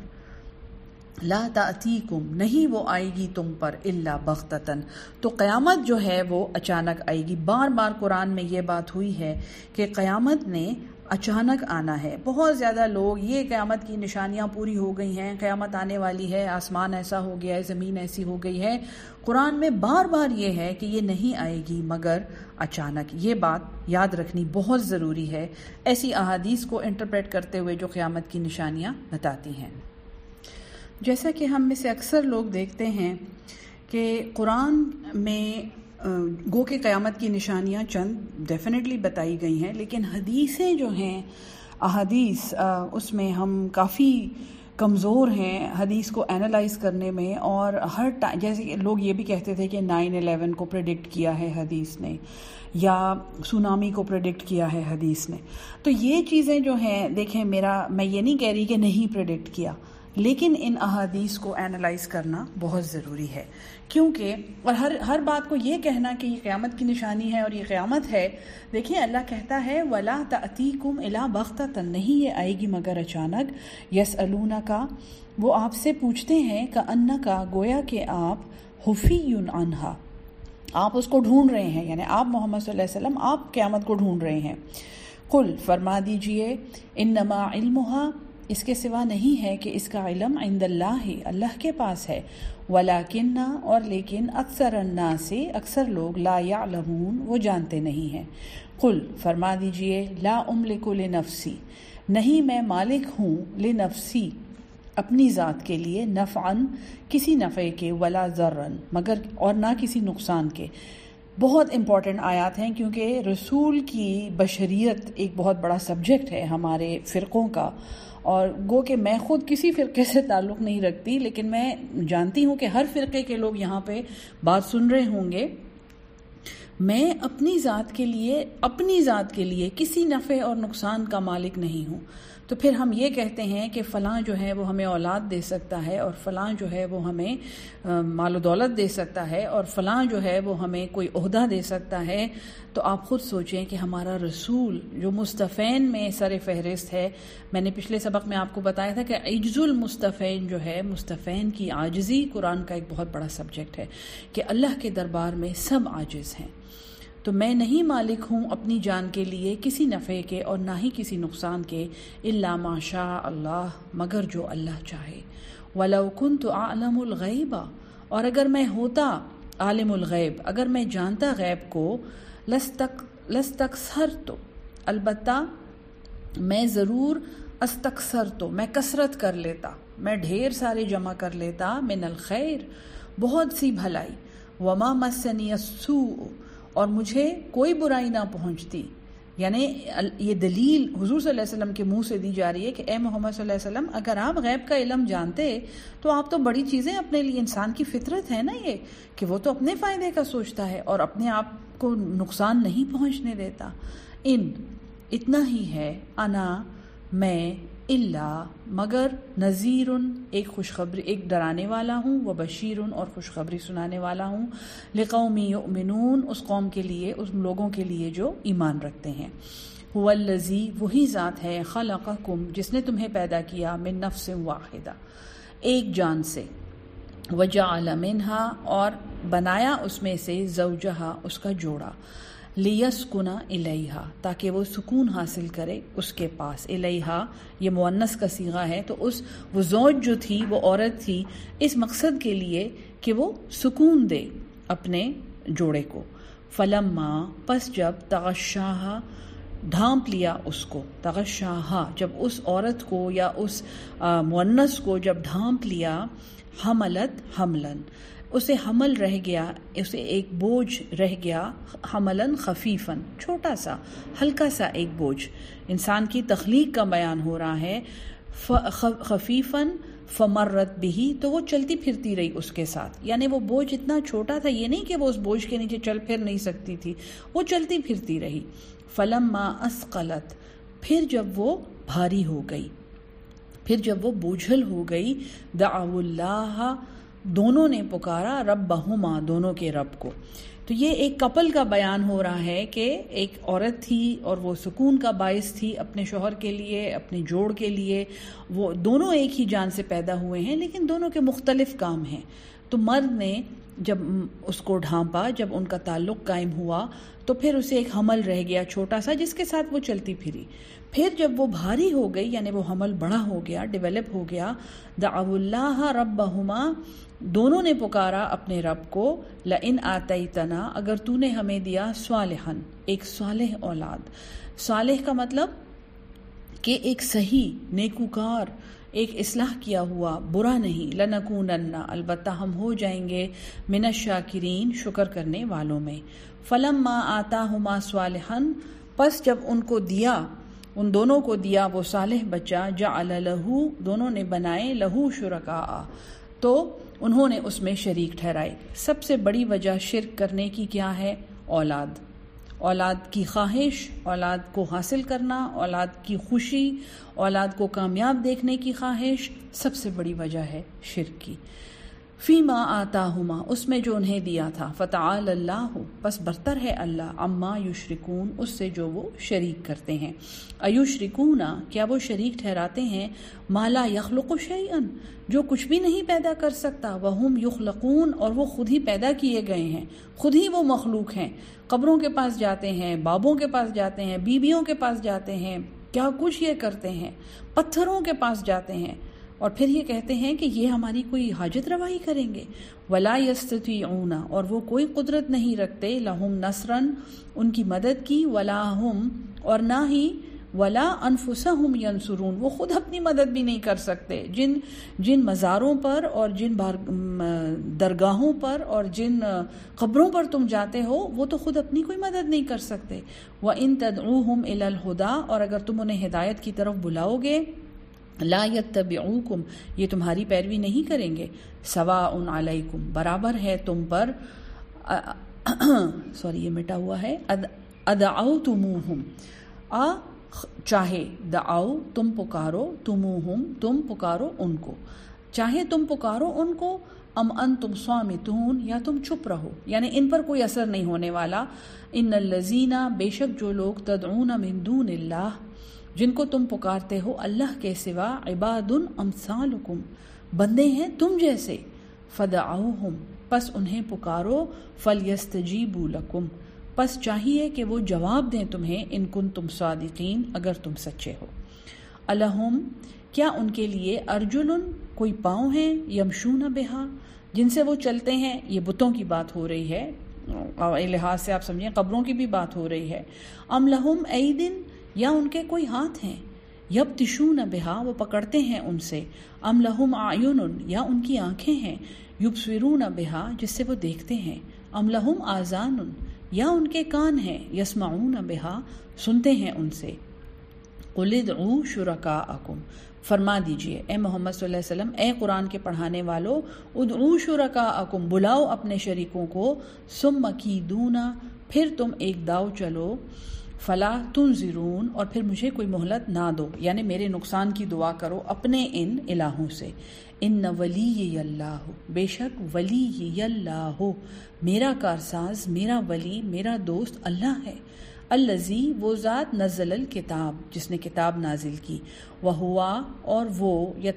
لا تأتیکم نہیں وہ آئے گی تم پر، الا بغتتن تو قیامت جو ہے وہ اچانک آئے گی۔ بار بار قرآن میں یہ بات ہوئی ہے کہ قیامت نے اچانک آنا ہے۔ بہت زیادہ لوگ یہ قیامت کی نشانیاں پوری ہو گئی ہیں، قیامت آنے والی ہے، آسمان ایسا ہو گیا ہے، زمین ایسی ہو گئی ہے۔ قرآن میں بار بار یہ ہے کہ یہ نہیں آئے گی مگر اچانک۔ یہ بات یاد رکھنی بہت ضروری ہے ایسی احادیث کو انٹرپریٹ کرتے ہوئے جو قیامت کی نشانیاں بتاتی ہیں۔ جیسا کہ ہم میں سے اکثر لوگ دیکھتے ہیں کہ قرآن میں گو کہ قیامت کی نشانیاں چند ڈیفینیٹلی بتائی گئی ہیں، لیکن حدیثیں جو ہیں، احادیث اس میں ہم کافی کمزور ہیں حدیث کو اینالائز کرنے میں۔ اور ہر ٹائم جیسے لوگ یہ بھی کہتے تھے کہ 9/11 کو پریڈکٹ کیا ہے حدیث نے، یا سونامی کو پریڈکٹ کیا ہے حدیث نے۔ تو یہ چیزیں جو ہیں، دیکھیں میں یہ نہیں کہہ رہی کہ نہیں پریڈکٹ کیا، لیکن ان احادیث کو اینالائز کرنا بہت ضروری ہے، کیونکہ اور ہر بات کو یہ کہنا کہ یہ قیامت کی نشانی ہے اور یہ قیامت ہے۔ دیکھیں اللہ کہتا ہے وَلَا تَأْتِيكُمْ إِلَّا بَغْتَةً نہیں یہ آئے گی مگر اچانک۔ يَسْأَلُونَكَ وہ آپ سے پوچھتے ہیں، كَأَنَّكَ گویا کہ آپ حُفِيٌّ عَنْهَا آپ اس کو ڈھونڈ رہے ہیں، یعنی آپ محمد صلی اللہ علیہ وسلم آپ قیامت کو ڈھونڈ رہے ہیں۔ قل فرما دیجئے، انما علمها اس کے سوا نہیں ہے کہ اس کا علم، عند اللہ اللہ کے پاس ہے، ولیکن اور لیکن اکثر الناس اکثر لوگ، لا یعلمون وہ جانتے نہیں ہیں۔ قل فرما دیجئے، لا املک لنفسی نہیں میں مالک ہوں، لنفسی اپنی ذات کے لیے، نفعن کسی نفع کے، ولا ضرن مگر اور نہ کسی نقصان کے۔ بہت امپورٹنٹ آیات ہیں کیونکہ رسول کی بشریت ایک بہت بڑا سبجیکٹ ہے ہمارے فرقوں کا، اور گو کہ میں خود کسی فرقے سے تعلق نہیں رکھتی، لیکن میں جانتی ہوں کہ ہر فرقے کے لوگ یہاں پہ بات سن رہے ہوں گے۔ میں اپنی ذات کے لیے کسی نفع اور نقصان کا مالک نہیں ہوں۔ تو پھر ہم یہ کہتے ہیں کہ فلاں جو ہے وہ ہمیں اولاد دے سکتا ہے، اور فلاں جو ہے وہ ہمیں مال و دولت دے سکتا ہے، اور فلاں جو ہے وہ ہمیں کوئی عہدہ دے سکتا ہے، تو آپ خود سوچیں کہ ہمارا رسول جو مصطفین میں سر فہرست ہے. میں نے پچھلے سبق میں آپ کو بتایا تھا کہ عجز المصطفین جو ہے، مصطفین کی عاجزی قرآن کا ایک بہت بڑا سبجیکٹ ہے کہ اللہ کے دربار میں سب عاجز ہیں. تو میں نہیں مالک ہوں اپنی جان کے لیے کسی نفع کے اور نہ ہی کسی نقصان کے، الا ما شاء اللہ، مگر جو اللہ چاہے. وَلَوْ كُنْتُ أَعْلَمُ الْغَيْبَ، اور اگر میں ہوتا عالم الغیب، اگر میں جانتا غیب کو، لَسْتَكْثَرْتُ، البتہ میں ضرور استکثرتو، میں کثرت کر لیتا، میں ڈھیر سارے جمع کر لیتا، من الخیر، بہت سی بھلائی، وما مسنی السوء، اور مجھے کوئی برائی نہ پہنچتی. یعنی یہ دلیل حضور صلی اللہ علیہ وسلم کے منہ سے دی جا رہی ہے کہ اے محمد صلی اللہ علیہ وسلم، اگر آپ غیب کا علم جانتے تو آپ تو بڑی چیزیں اپنے لیے، انسان کی فطرت ہے نا یہ کہ وہ تو اپنے فائدے کا سوچتا ہے اور اپنے آپ کو نقصان نہیں پہنچنے دیتا. اتنا ہی ہے، انا، میں، الا، مگر، نذیر، ایک خوشخبری، ایک ڈرانے والا ہوں، و بشیر، اور خوشخبری سنانے والا ہوں، لقوم یؤمنون، اس قوم کے لیے، اس لوگوں کے لیے جو ایمان رکھتے ہیں. هو الذی، وہی ذات ہے، خلقکم، جس نے تمہیں پیدا کیا، من نفس واحدہ، ایک جان سے، وجعل منہا، اور بنایا اس میں سے، زوجہا، اس کا جوڑا، لیسکن الیہا، تاکہ وہ سکون حاصل کرے اس کے پاس. الیہا یہ مؤنث کا صیغہ ہے، تو وہ زوج جو تھی، وہ عورت تھی، اس مقصد کے لیے کہ وہ سکون دے اپنے جوڑے کو. فلما، پس جب، تغشاہا، ڈھانپ لیا اس کو، تغشاہا، جب اس عورت کو یا اس مؤنث کو جب ڈھانپ لیا، حملت حملن، اسے حمل رہ گیا، اسے ایک بوجھ رہ گیا، حملن خفیفن، چھوٹا سا، ہلکا سا ایک بوجھ. انسان کی تخلیق کا بیان ہو رہا ہے. خفیفن فمرت بھی، تو وہ چلتی پھرتی رہی اس کے ساتھ. یعنی وہ بوجھ اتنا چھوٹا تھا، یہ نہیں کہ وہ اس بوجھ کے نیچے چل پھر نہیں سکتی تھی، وہ چلتی پھرتی رہی. فلما اثقلت، پھر جب وہ بھاری ہو گئی، پھر جب وہ بوجھل ہو گئی، دعوا اللہ، دونوں نے پکارا، ربہما، دونوں کے رب کو. تو یہ ایک کپل کا بیان ہو رہا ہے کہ ایک عورت تھی اور وہ سکون کا باعث تھی اپنے شوہر کے لیے، اپنے جوڑ کے لیے. وہ دونوں ایک ہی جان سے پیدا ہوئے ہیں لیکن دونوں کے مختلف کام ہیں. تو مرد نے جب اس کو ڈھانپا، جب ان کا تعلق قائم ہوا، تو پھر اسے ایک حمل رہ گیا چھوٹا سا جس کے ساتھ وہ چلتی پھری. پھر جب وہ بھاری ہو گئی، یعنی وہ حمل بڑا ہو گیا، ڈیولپ ہو گیا، دعوا اللہ ربہما، دونوں نے پکارا اپنے رب کو، لئن آتیتنا، اگر تو نے ہمیں دیا، صالحن، ایک صالح اولاد. صالح کا مطلب کہ ایک صحیح، نیکوکار، ایک اصلاح کیا ہوا، برا نہیں. لنکونن، البتہ ہم ہو جائیں گے، من الشاکرین، شکر کرنے والوں میں. فلما آتاہما صالحن، پس جب ان کو دیا، ان دونوں کو دیا وہ صالح بچہ، جعل لہو، دونوں نے بنائے، لہو شرکاء، تو انہوں نے اس میں شریک ٹھہرائے. سب سے بڑی وجہ شرک کرنے کی کیا ہے؟ اولاد، اولاد کی خواہش، اولاد کو حاصل کرنا، اولاد کی خوشی، اولاد کو کامیاب دیکھنے کی خواہش، سب سے بڑی وجہ ہے شرک کی. فیما آتاہما، اس میں جو انہیں دیا تھا. فتعال اللہ، پس برتر ہے اللہ، عما یشرکون، اس سے جو وہ شریک کرتے ہیں. ایشرکون، کیا وہ شریک ٹھہراتے ہیں، ما لا یخلق شیئا، جو کچھ بھی نہیں پیدا کر سکتا، وہم یخلقون، اور وہ خود ہی پیدا کیے گئے ہیں، خود ہی وہ مخلوق ہیں. قبروں کے پاس جاتے ہیں، بابوں کے پاس جاتے ہیں، بیویوں کے پاس جاتے ہیں، کیا کچھ یہ کرتے ہیں، پتھروں کے پاس جاتے ہیں، اور پھر یہ کہتے ہیں کہ یہ ہماری کوئی حاجت روائی کریں گے. ولا یستطیعون، اور وہ کوئی قدرت نہیں رکھتے، لہم نصرن، ان کی مدد کی، ولا ہم، اور نہ ہی، ولا انفسہم ینصرون، وہ خود اپنی مدد بھی نہیں کر سکتے. جن مزاروں پر اور جن درگاہوں پر اور جن قبروں پر تم جاتے ہو، وہ تو خود اپنی کوئی مدد نہیں کر سکتے. وَإِن تَدْعُوهُمْ إِلَى الْهُدَىٰ، اور اگر تم انہیں ہدایت کی طرف بلاؤ گے، لا یتبعوکم، یہ تمہاری پیروی نہیں کریں گے. سواء علیکم، برابر ہے تم پر، سوری یہ مٹا ہوا ہے، ادعوتموہم، چاہے دعاؤ تم پکارو، تموہم تم پکارو ان کو، چاہے تم پکارو ان کو، ام انتم صامتون یا تم چپ رہو، یعنی ان پر کوئی اثر نہیں ہونے والا۔ ان الذین بے شک جو لوگ تدعون من دون اللہ جن کو تم پکارتے ہو اللہ کے سوا، عباد امثالکم بندے ہیں تم جیسے، فدعوہم پس انہیں پکارو، فلیستجیبوا لکم پس چاہیے کہ وہ جواب دیں تمہیں، ان کنتم صادقین اگر تم سچے ہو۔ الہم کیا ان کے لیے ارجل کوئی پاؤں ہیں، یمشون بہا جن سے وہ چلتے ہیں، یہ بتوں کی بات ہو رہی ہے، لحاظ سے آپ سمجھیں قبروں کی بھی بات ہو رہی ہے۔ ام لہم ایدن یا ان کے کوئی ہاتھ ہیں، یبطشون بہا وہ پکڑتے ہیں ان سے، ام لہم اعین یا ان کی آنکھیں ہیں، یبصرون بہا جس سے وہ دیکھتے ہیں، ام لہم آذان یا ان کے کان ہیں، یسمعون بہا سنتے ہیں ان سے۔ قل ادعوا شرکاءکم فرما دیجئے اے محمد صلی اللہ علیہ وسلم، اے قرآن کے پڑھانے والو، ادعوا شرکاءکم بلاؤ اپنے شریکوں کو، ثم کیدون پھر تم ایک داؤ چلو، فلا تنظرون اور پھر مجھے کوئی مہلت نہ دو، یعنی میرے نقصان کی دعا کرو اپنے ان الہوں سے۔ ان ولی اللہ بے شک ولی اللہ میرا کارساز، میرا ولی، میرا دوست اللہ ہے، الذی وہ ذات نزل الکتاب جس نے کتاب نازل کی، وہوا اور وہ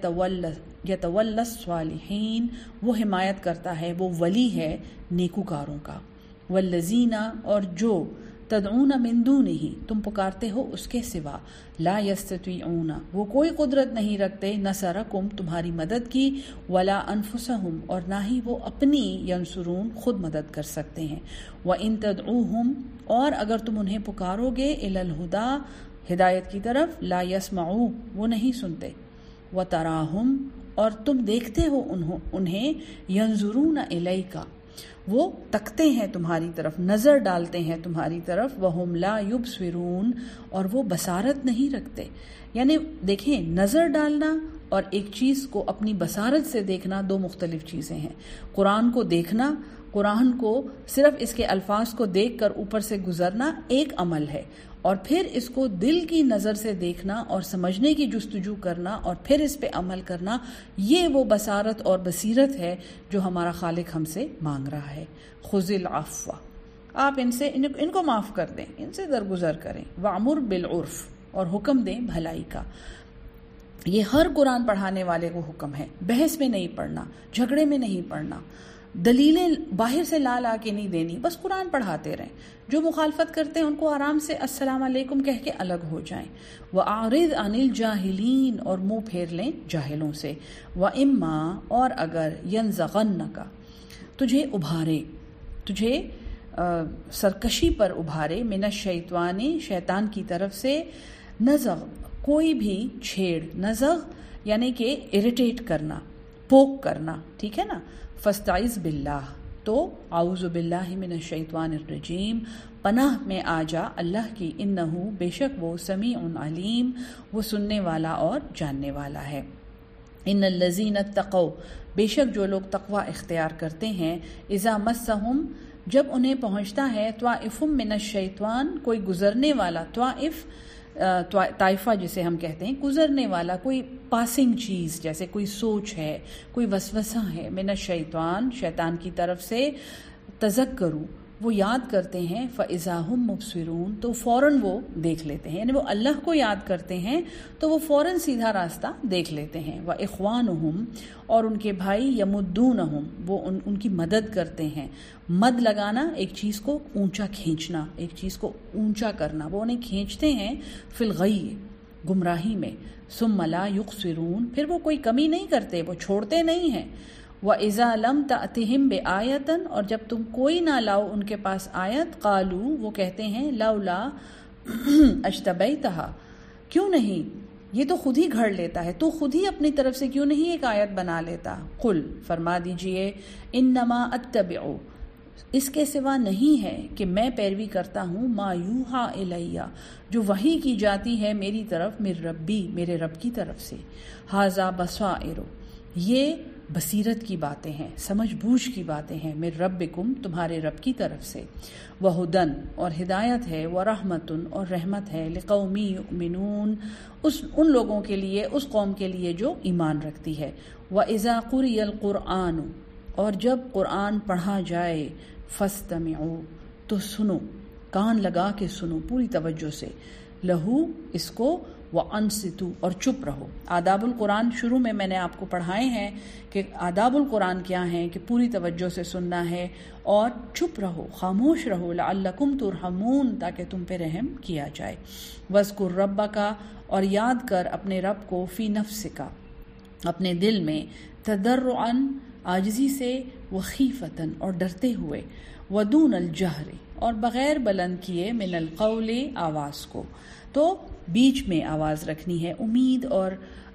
یتولی الصالحین وہ حمایت کرتا ہے، وہ ولی ہے نیکوکاروں کا، والذین اور جو تدعون من دونہ تم پکارتے ہو اس کے سوا، لا یستطیعون وہ کوئی قدرت نہیں رکھتے، نصرکم تمہاری مدد کی، ولا انفسہم اور نہ ہی وہ اپنی، ینصرون خود مدد کر سکتے ہیں، وان تدعوہم اور اگر تم انہیں پکارو گے، الی الہدی ہدایت کی طرف، لا یسمعوا وہ نہیں سنتے، وتراہم اور تم دیکھتے ہو انہیں، ینظرون الیک وہ تکتے ہیں تمہاری طرف، نظر ڈالتے ہیں تمہاری طرف، وہم لا یبصرون اور وہ بصارت نہیں رکھتے۔ یعنی دیکھیں نظر ڈالنا اور ایک چیز کو اپنی بصارت سے دیکھنا دو مختلف چیزیں ہیں۔ قرآن کو دیکھنا، قرآن کو صرف اس کے الفاظ کو دیکھ کر اوپر سے گزرنا ایک عمل ہے، اور پھر اس کو دل کی نظر سے دیکھنا اور سمجھنے کی جستجو کرنا اور پھر اس پہ عمل کرنا، یہ وہ بصارت اور بصیرت ہے جو ہمارا خالق ہم سے مانگ رہا ہے۔ خذ العفو آپ ان کو معاف کر دیں، ان سے درگزر کریں، وامر بالعرف اور حکم دیں بھلائی کا۔ یہ ہر قرآن پڑھانے والے کو حکم ہے، بحث میں نہیں پڑھنا، جھگڑے میں نہیں پڑھنا، دلیلیں باہر سے لا کے نہیں دینی، بس قرآن پڑھاتے رہیں۔ جو مخالفت کرتے ہیں ان کو آرام سے السلام علیکم کہہ کے الگ ہو جائیں۔ وَأَعْرِضْ عَنِ الْجَاهِلِينَ اور منہ پھیر لیں جاہلوں سے۔ وَإِمَّا اور اگر يَنزَغَنَّكَ تجھے ابھارے، تجھے سرکشی پر ابھارے، من الشیطان شیطان کی طرف سے، نزغ کوئی بھی چھیڑ، نزغ یعنی کہ اریٹیٹ کرنا، پوک کرنا، ٹھیک ہے نا، فاستعذ باللہ تو اعوذ باللہ من الشیطان الرجیم پناہ میں آ جا اللہ کی، انہو بے شک وہ سمیع علیم وہ سننے والا اور جاننے والا ہے۔ ان الذین اتقوا بے شک جو لوگ تقوی اختیار کرتے ہیں، اذا مسہم جب انہیں پہنچتا ہے، طائف من الشیطان کوئی گزرنے والا، طائفہ جسے ہم کہتے ہیں گزرنے والا، کوئی پاسنگ چیز جیسے کوئی سوچ ہے، کوئی وسوسہ ہے، من الشیطان شیطان کی طرف سے، تذکروا وہ یاد کرتے ہیں، فاذا هم مبصرون تو فوراً وہ دیکھ لیتے ہیں، یعنی وہ اللہ کو یاد کرتے ہیں تو وہ فوراً سیدھا راستہ دیکھ لیتے ہیں۔ واخوانهم اور ان کے بھائی، یمدونہم وہ ان کی مدد کرتے ہیں۔ مد لگانا ایک چیز کو اونچا کھینچنا، ایک چیز کو اونچا کرنا، وہ انہیں کھینچتے ہیں، فی الغی گمراہی میں، ثم لا یقصرون پھر وہ کوئی کمی نہیں کرتے، وہ چھوڑتے نہیں ہیں۔ وَإِذَا لَمْ تَأْتِهِمْ بِآیَةٍ اور جب تم کوئی نہ لاؤ ان کے پاس آیت، قالوا وہ کہتے ہیں، لولا اجتبیتها کیوں نہیں، یہ تو خود ہی گھڑ لیتا ہے، تو خود ہی اپنی طرف سے کیوں نہیں ایک آیت بنا لیتا۔ قل فرما دیجئے، انما اتبع اس کے سوا نہیں ہے کہ میں پیروی کرتا ہوں، ما یوحا الیہ جو وحی کی جاتی ہے میری طرف، من ربی میرے رب کی طرف سے، ھذا بصائر یہ بصیرت کی باتیں ہیں، سمجھ بوجھ کی باتیں ہیں، من ربکم تمہارے رب کی طرف سے، وہدن اور ہدایت ہے، ورحمتن اور رحمت ہے، لقوم یؤمنون ان لوگوں کے لیے، اس قوم کے لیے جو ایمان رکھتی ہے، وَإِذَا قُرِئَ الْقُرْآنُ اور جب قرآن پڑھا جائے، فَاسْتَمِعُوا تو سنو، کان لگا کے سنو پوری توجہ سے، لہو اس کو، وَأَنصِتُوا اور چپ رہو۔ آداب القرآن شروع میں نے آپ کو پڑھائے ہیں کہ آداب القرآن کیا ہیں، کہ پوری توجہ سے سننا ہے اور چپ رہو، خاموش رہو، لعلکم ترحمون تاکہ تم پہ رحم کیا جائے، وَاذْكُرْ رَبَّكَ اور یاد کر اپنے رب کو، فی نفسک اپنے دل میں، تضرعاً عاجزی سے، وخیفتاً اور ڈرتے ہوئے، ودون الجہر اور بغیر بلند کیے، من القول آواز کو، تو بیچ میں آواز رکھنی ہے، امید اور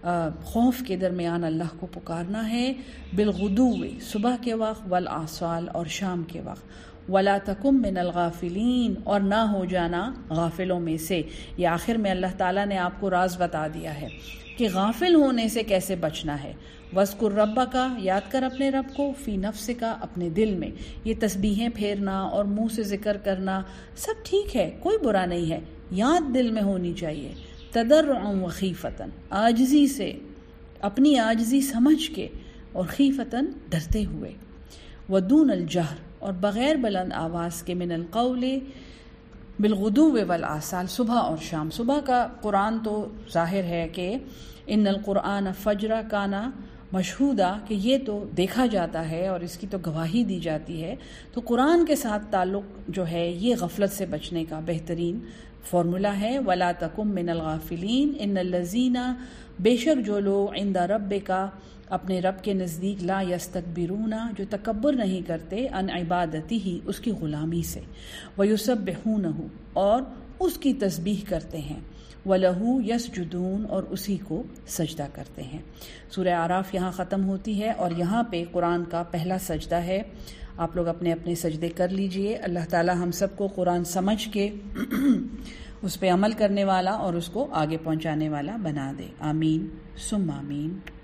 خوف کے درمیان اللہ کو پکارنا ہے، بالغدو صبح کے وقت، والآصال اور شام کے وقت، ولا تکم من الغافلین اور نہ ہو جانا غافلوں میں سے۔ یہ آخر میں اللہ تعالیٰ نے آپ کو راز بتا دیا ہے کہ غافل ہونے سے کیسے بچنا ہے۔ وَاذْكُرْ رَبَّكَ یاد کر اپنے رب کو، فی نفسک اپنے دل میں۔ یہ تسبیحیں پھیرنا اور منہ سے ذکر کرنا سب ٹھیک ہے، کوئی برا نہیں ہے، یاد دل میں ہونی چاہیے، تضرعاً وخیفتاً عاجزی سے، اپنی عاجزی سمجھ کے، اور خیفتاً ڈرتے ہوئے، ودون الجہر اور بغیر بلند آواز کے، من القول بالغدو والآصال صبح اور شام۔ صبح کا قرآن تو ظاہر ہے کہ ان القرآن فجر کانا مشہودہ، کہ یہ تو دیکھا جاتا ہے اور اس کی تو گواہی دی جاتی ہے، تو قرآن کے ساتھ تعلق جو ہے یہ غفلت سے بچنے کا بہترین فارمولہ ہے۔ ولا تکم من الغافلین ان الذین بے شک جو لوگ، عند ربک اپنے رب کے نزدیک، لا یستکبرون جو تکبر نہیں کرتے، عن عبادتہ اس کی غلامی سے، ویسبحونہ اور اس کی تسبیح کرتے ہیں، وَلَهُ يَسْجُدُونَ اور اسی کو سجدہ کرتے ہیں۔ سورہ اعراف یہاں ختم ہوتی ہے اور یہاں پہ قرآن کا پہلا سجدہ ہے۔ آپ لوگ اپنے اپنے سجدے کر لیجئے۔ اللہ تعالی ہم سب کو قرآن سمجھ کے اس پہ عمل کرنے والا اور اس کو آگے پہنچانے والا بنا دے، آمین ثم آمین۔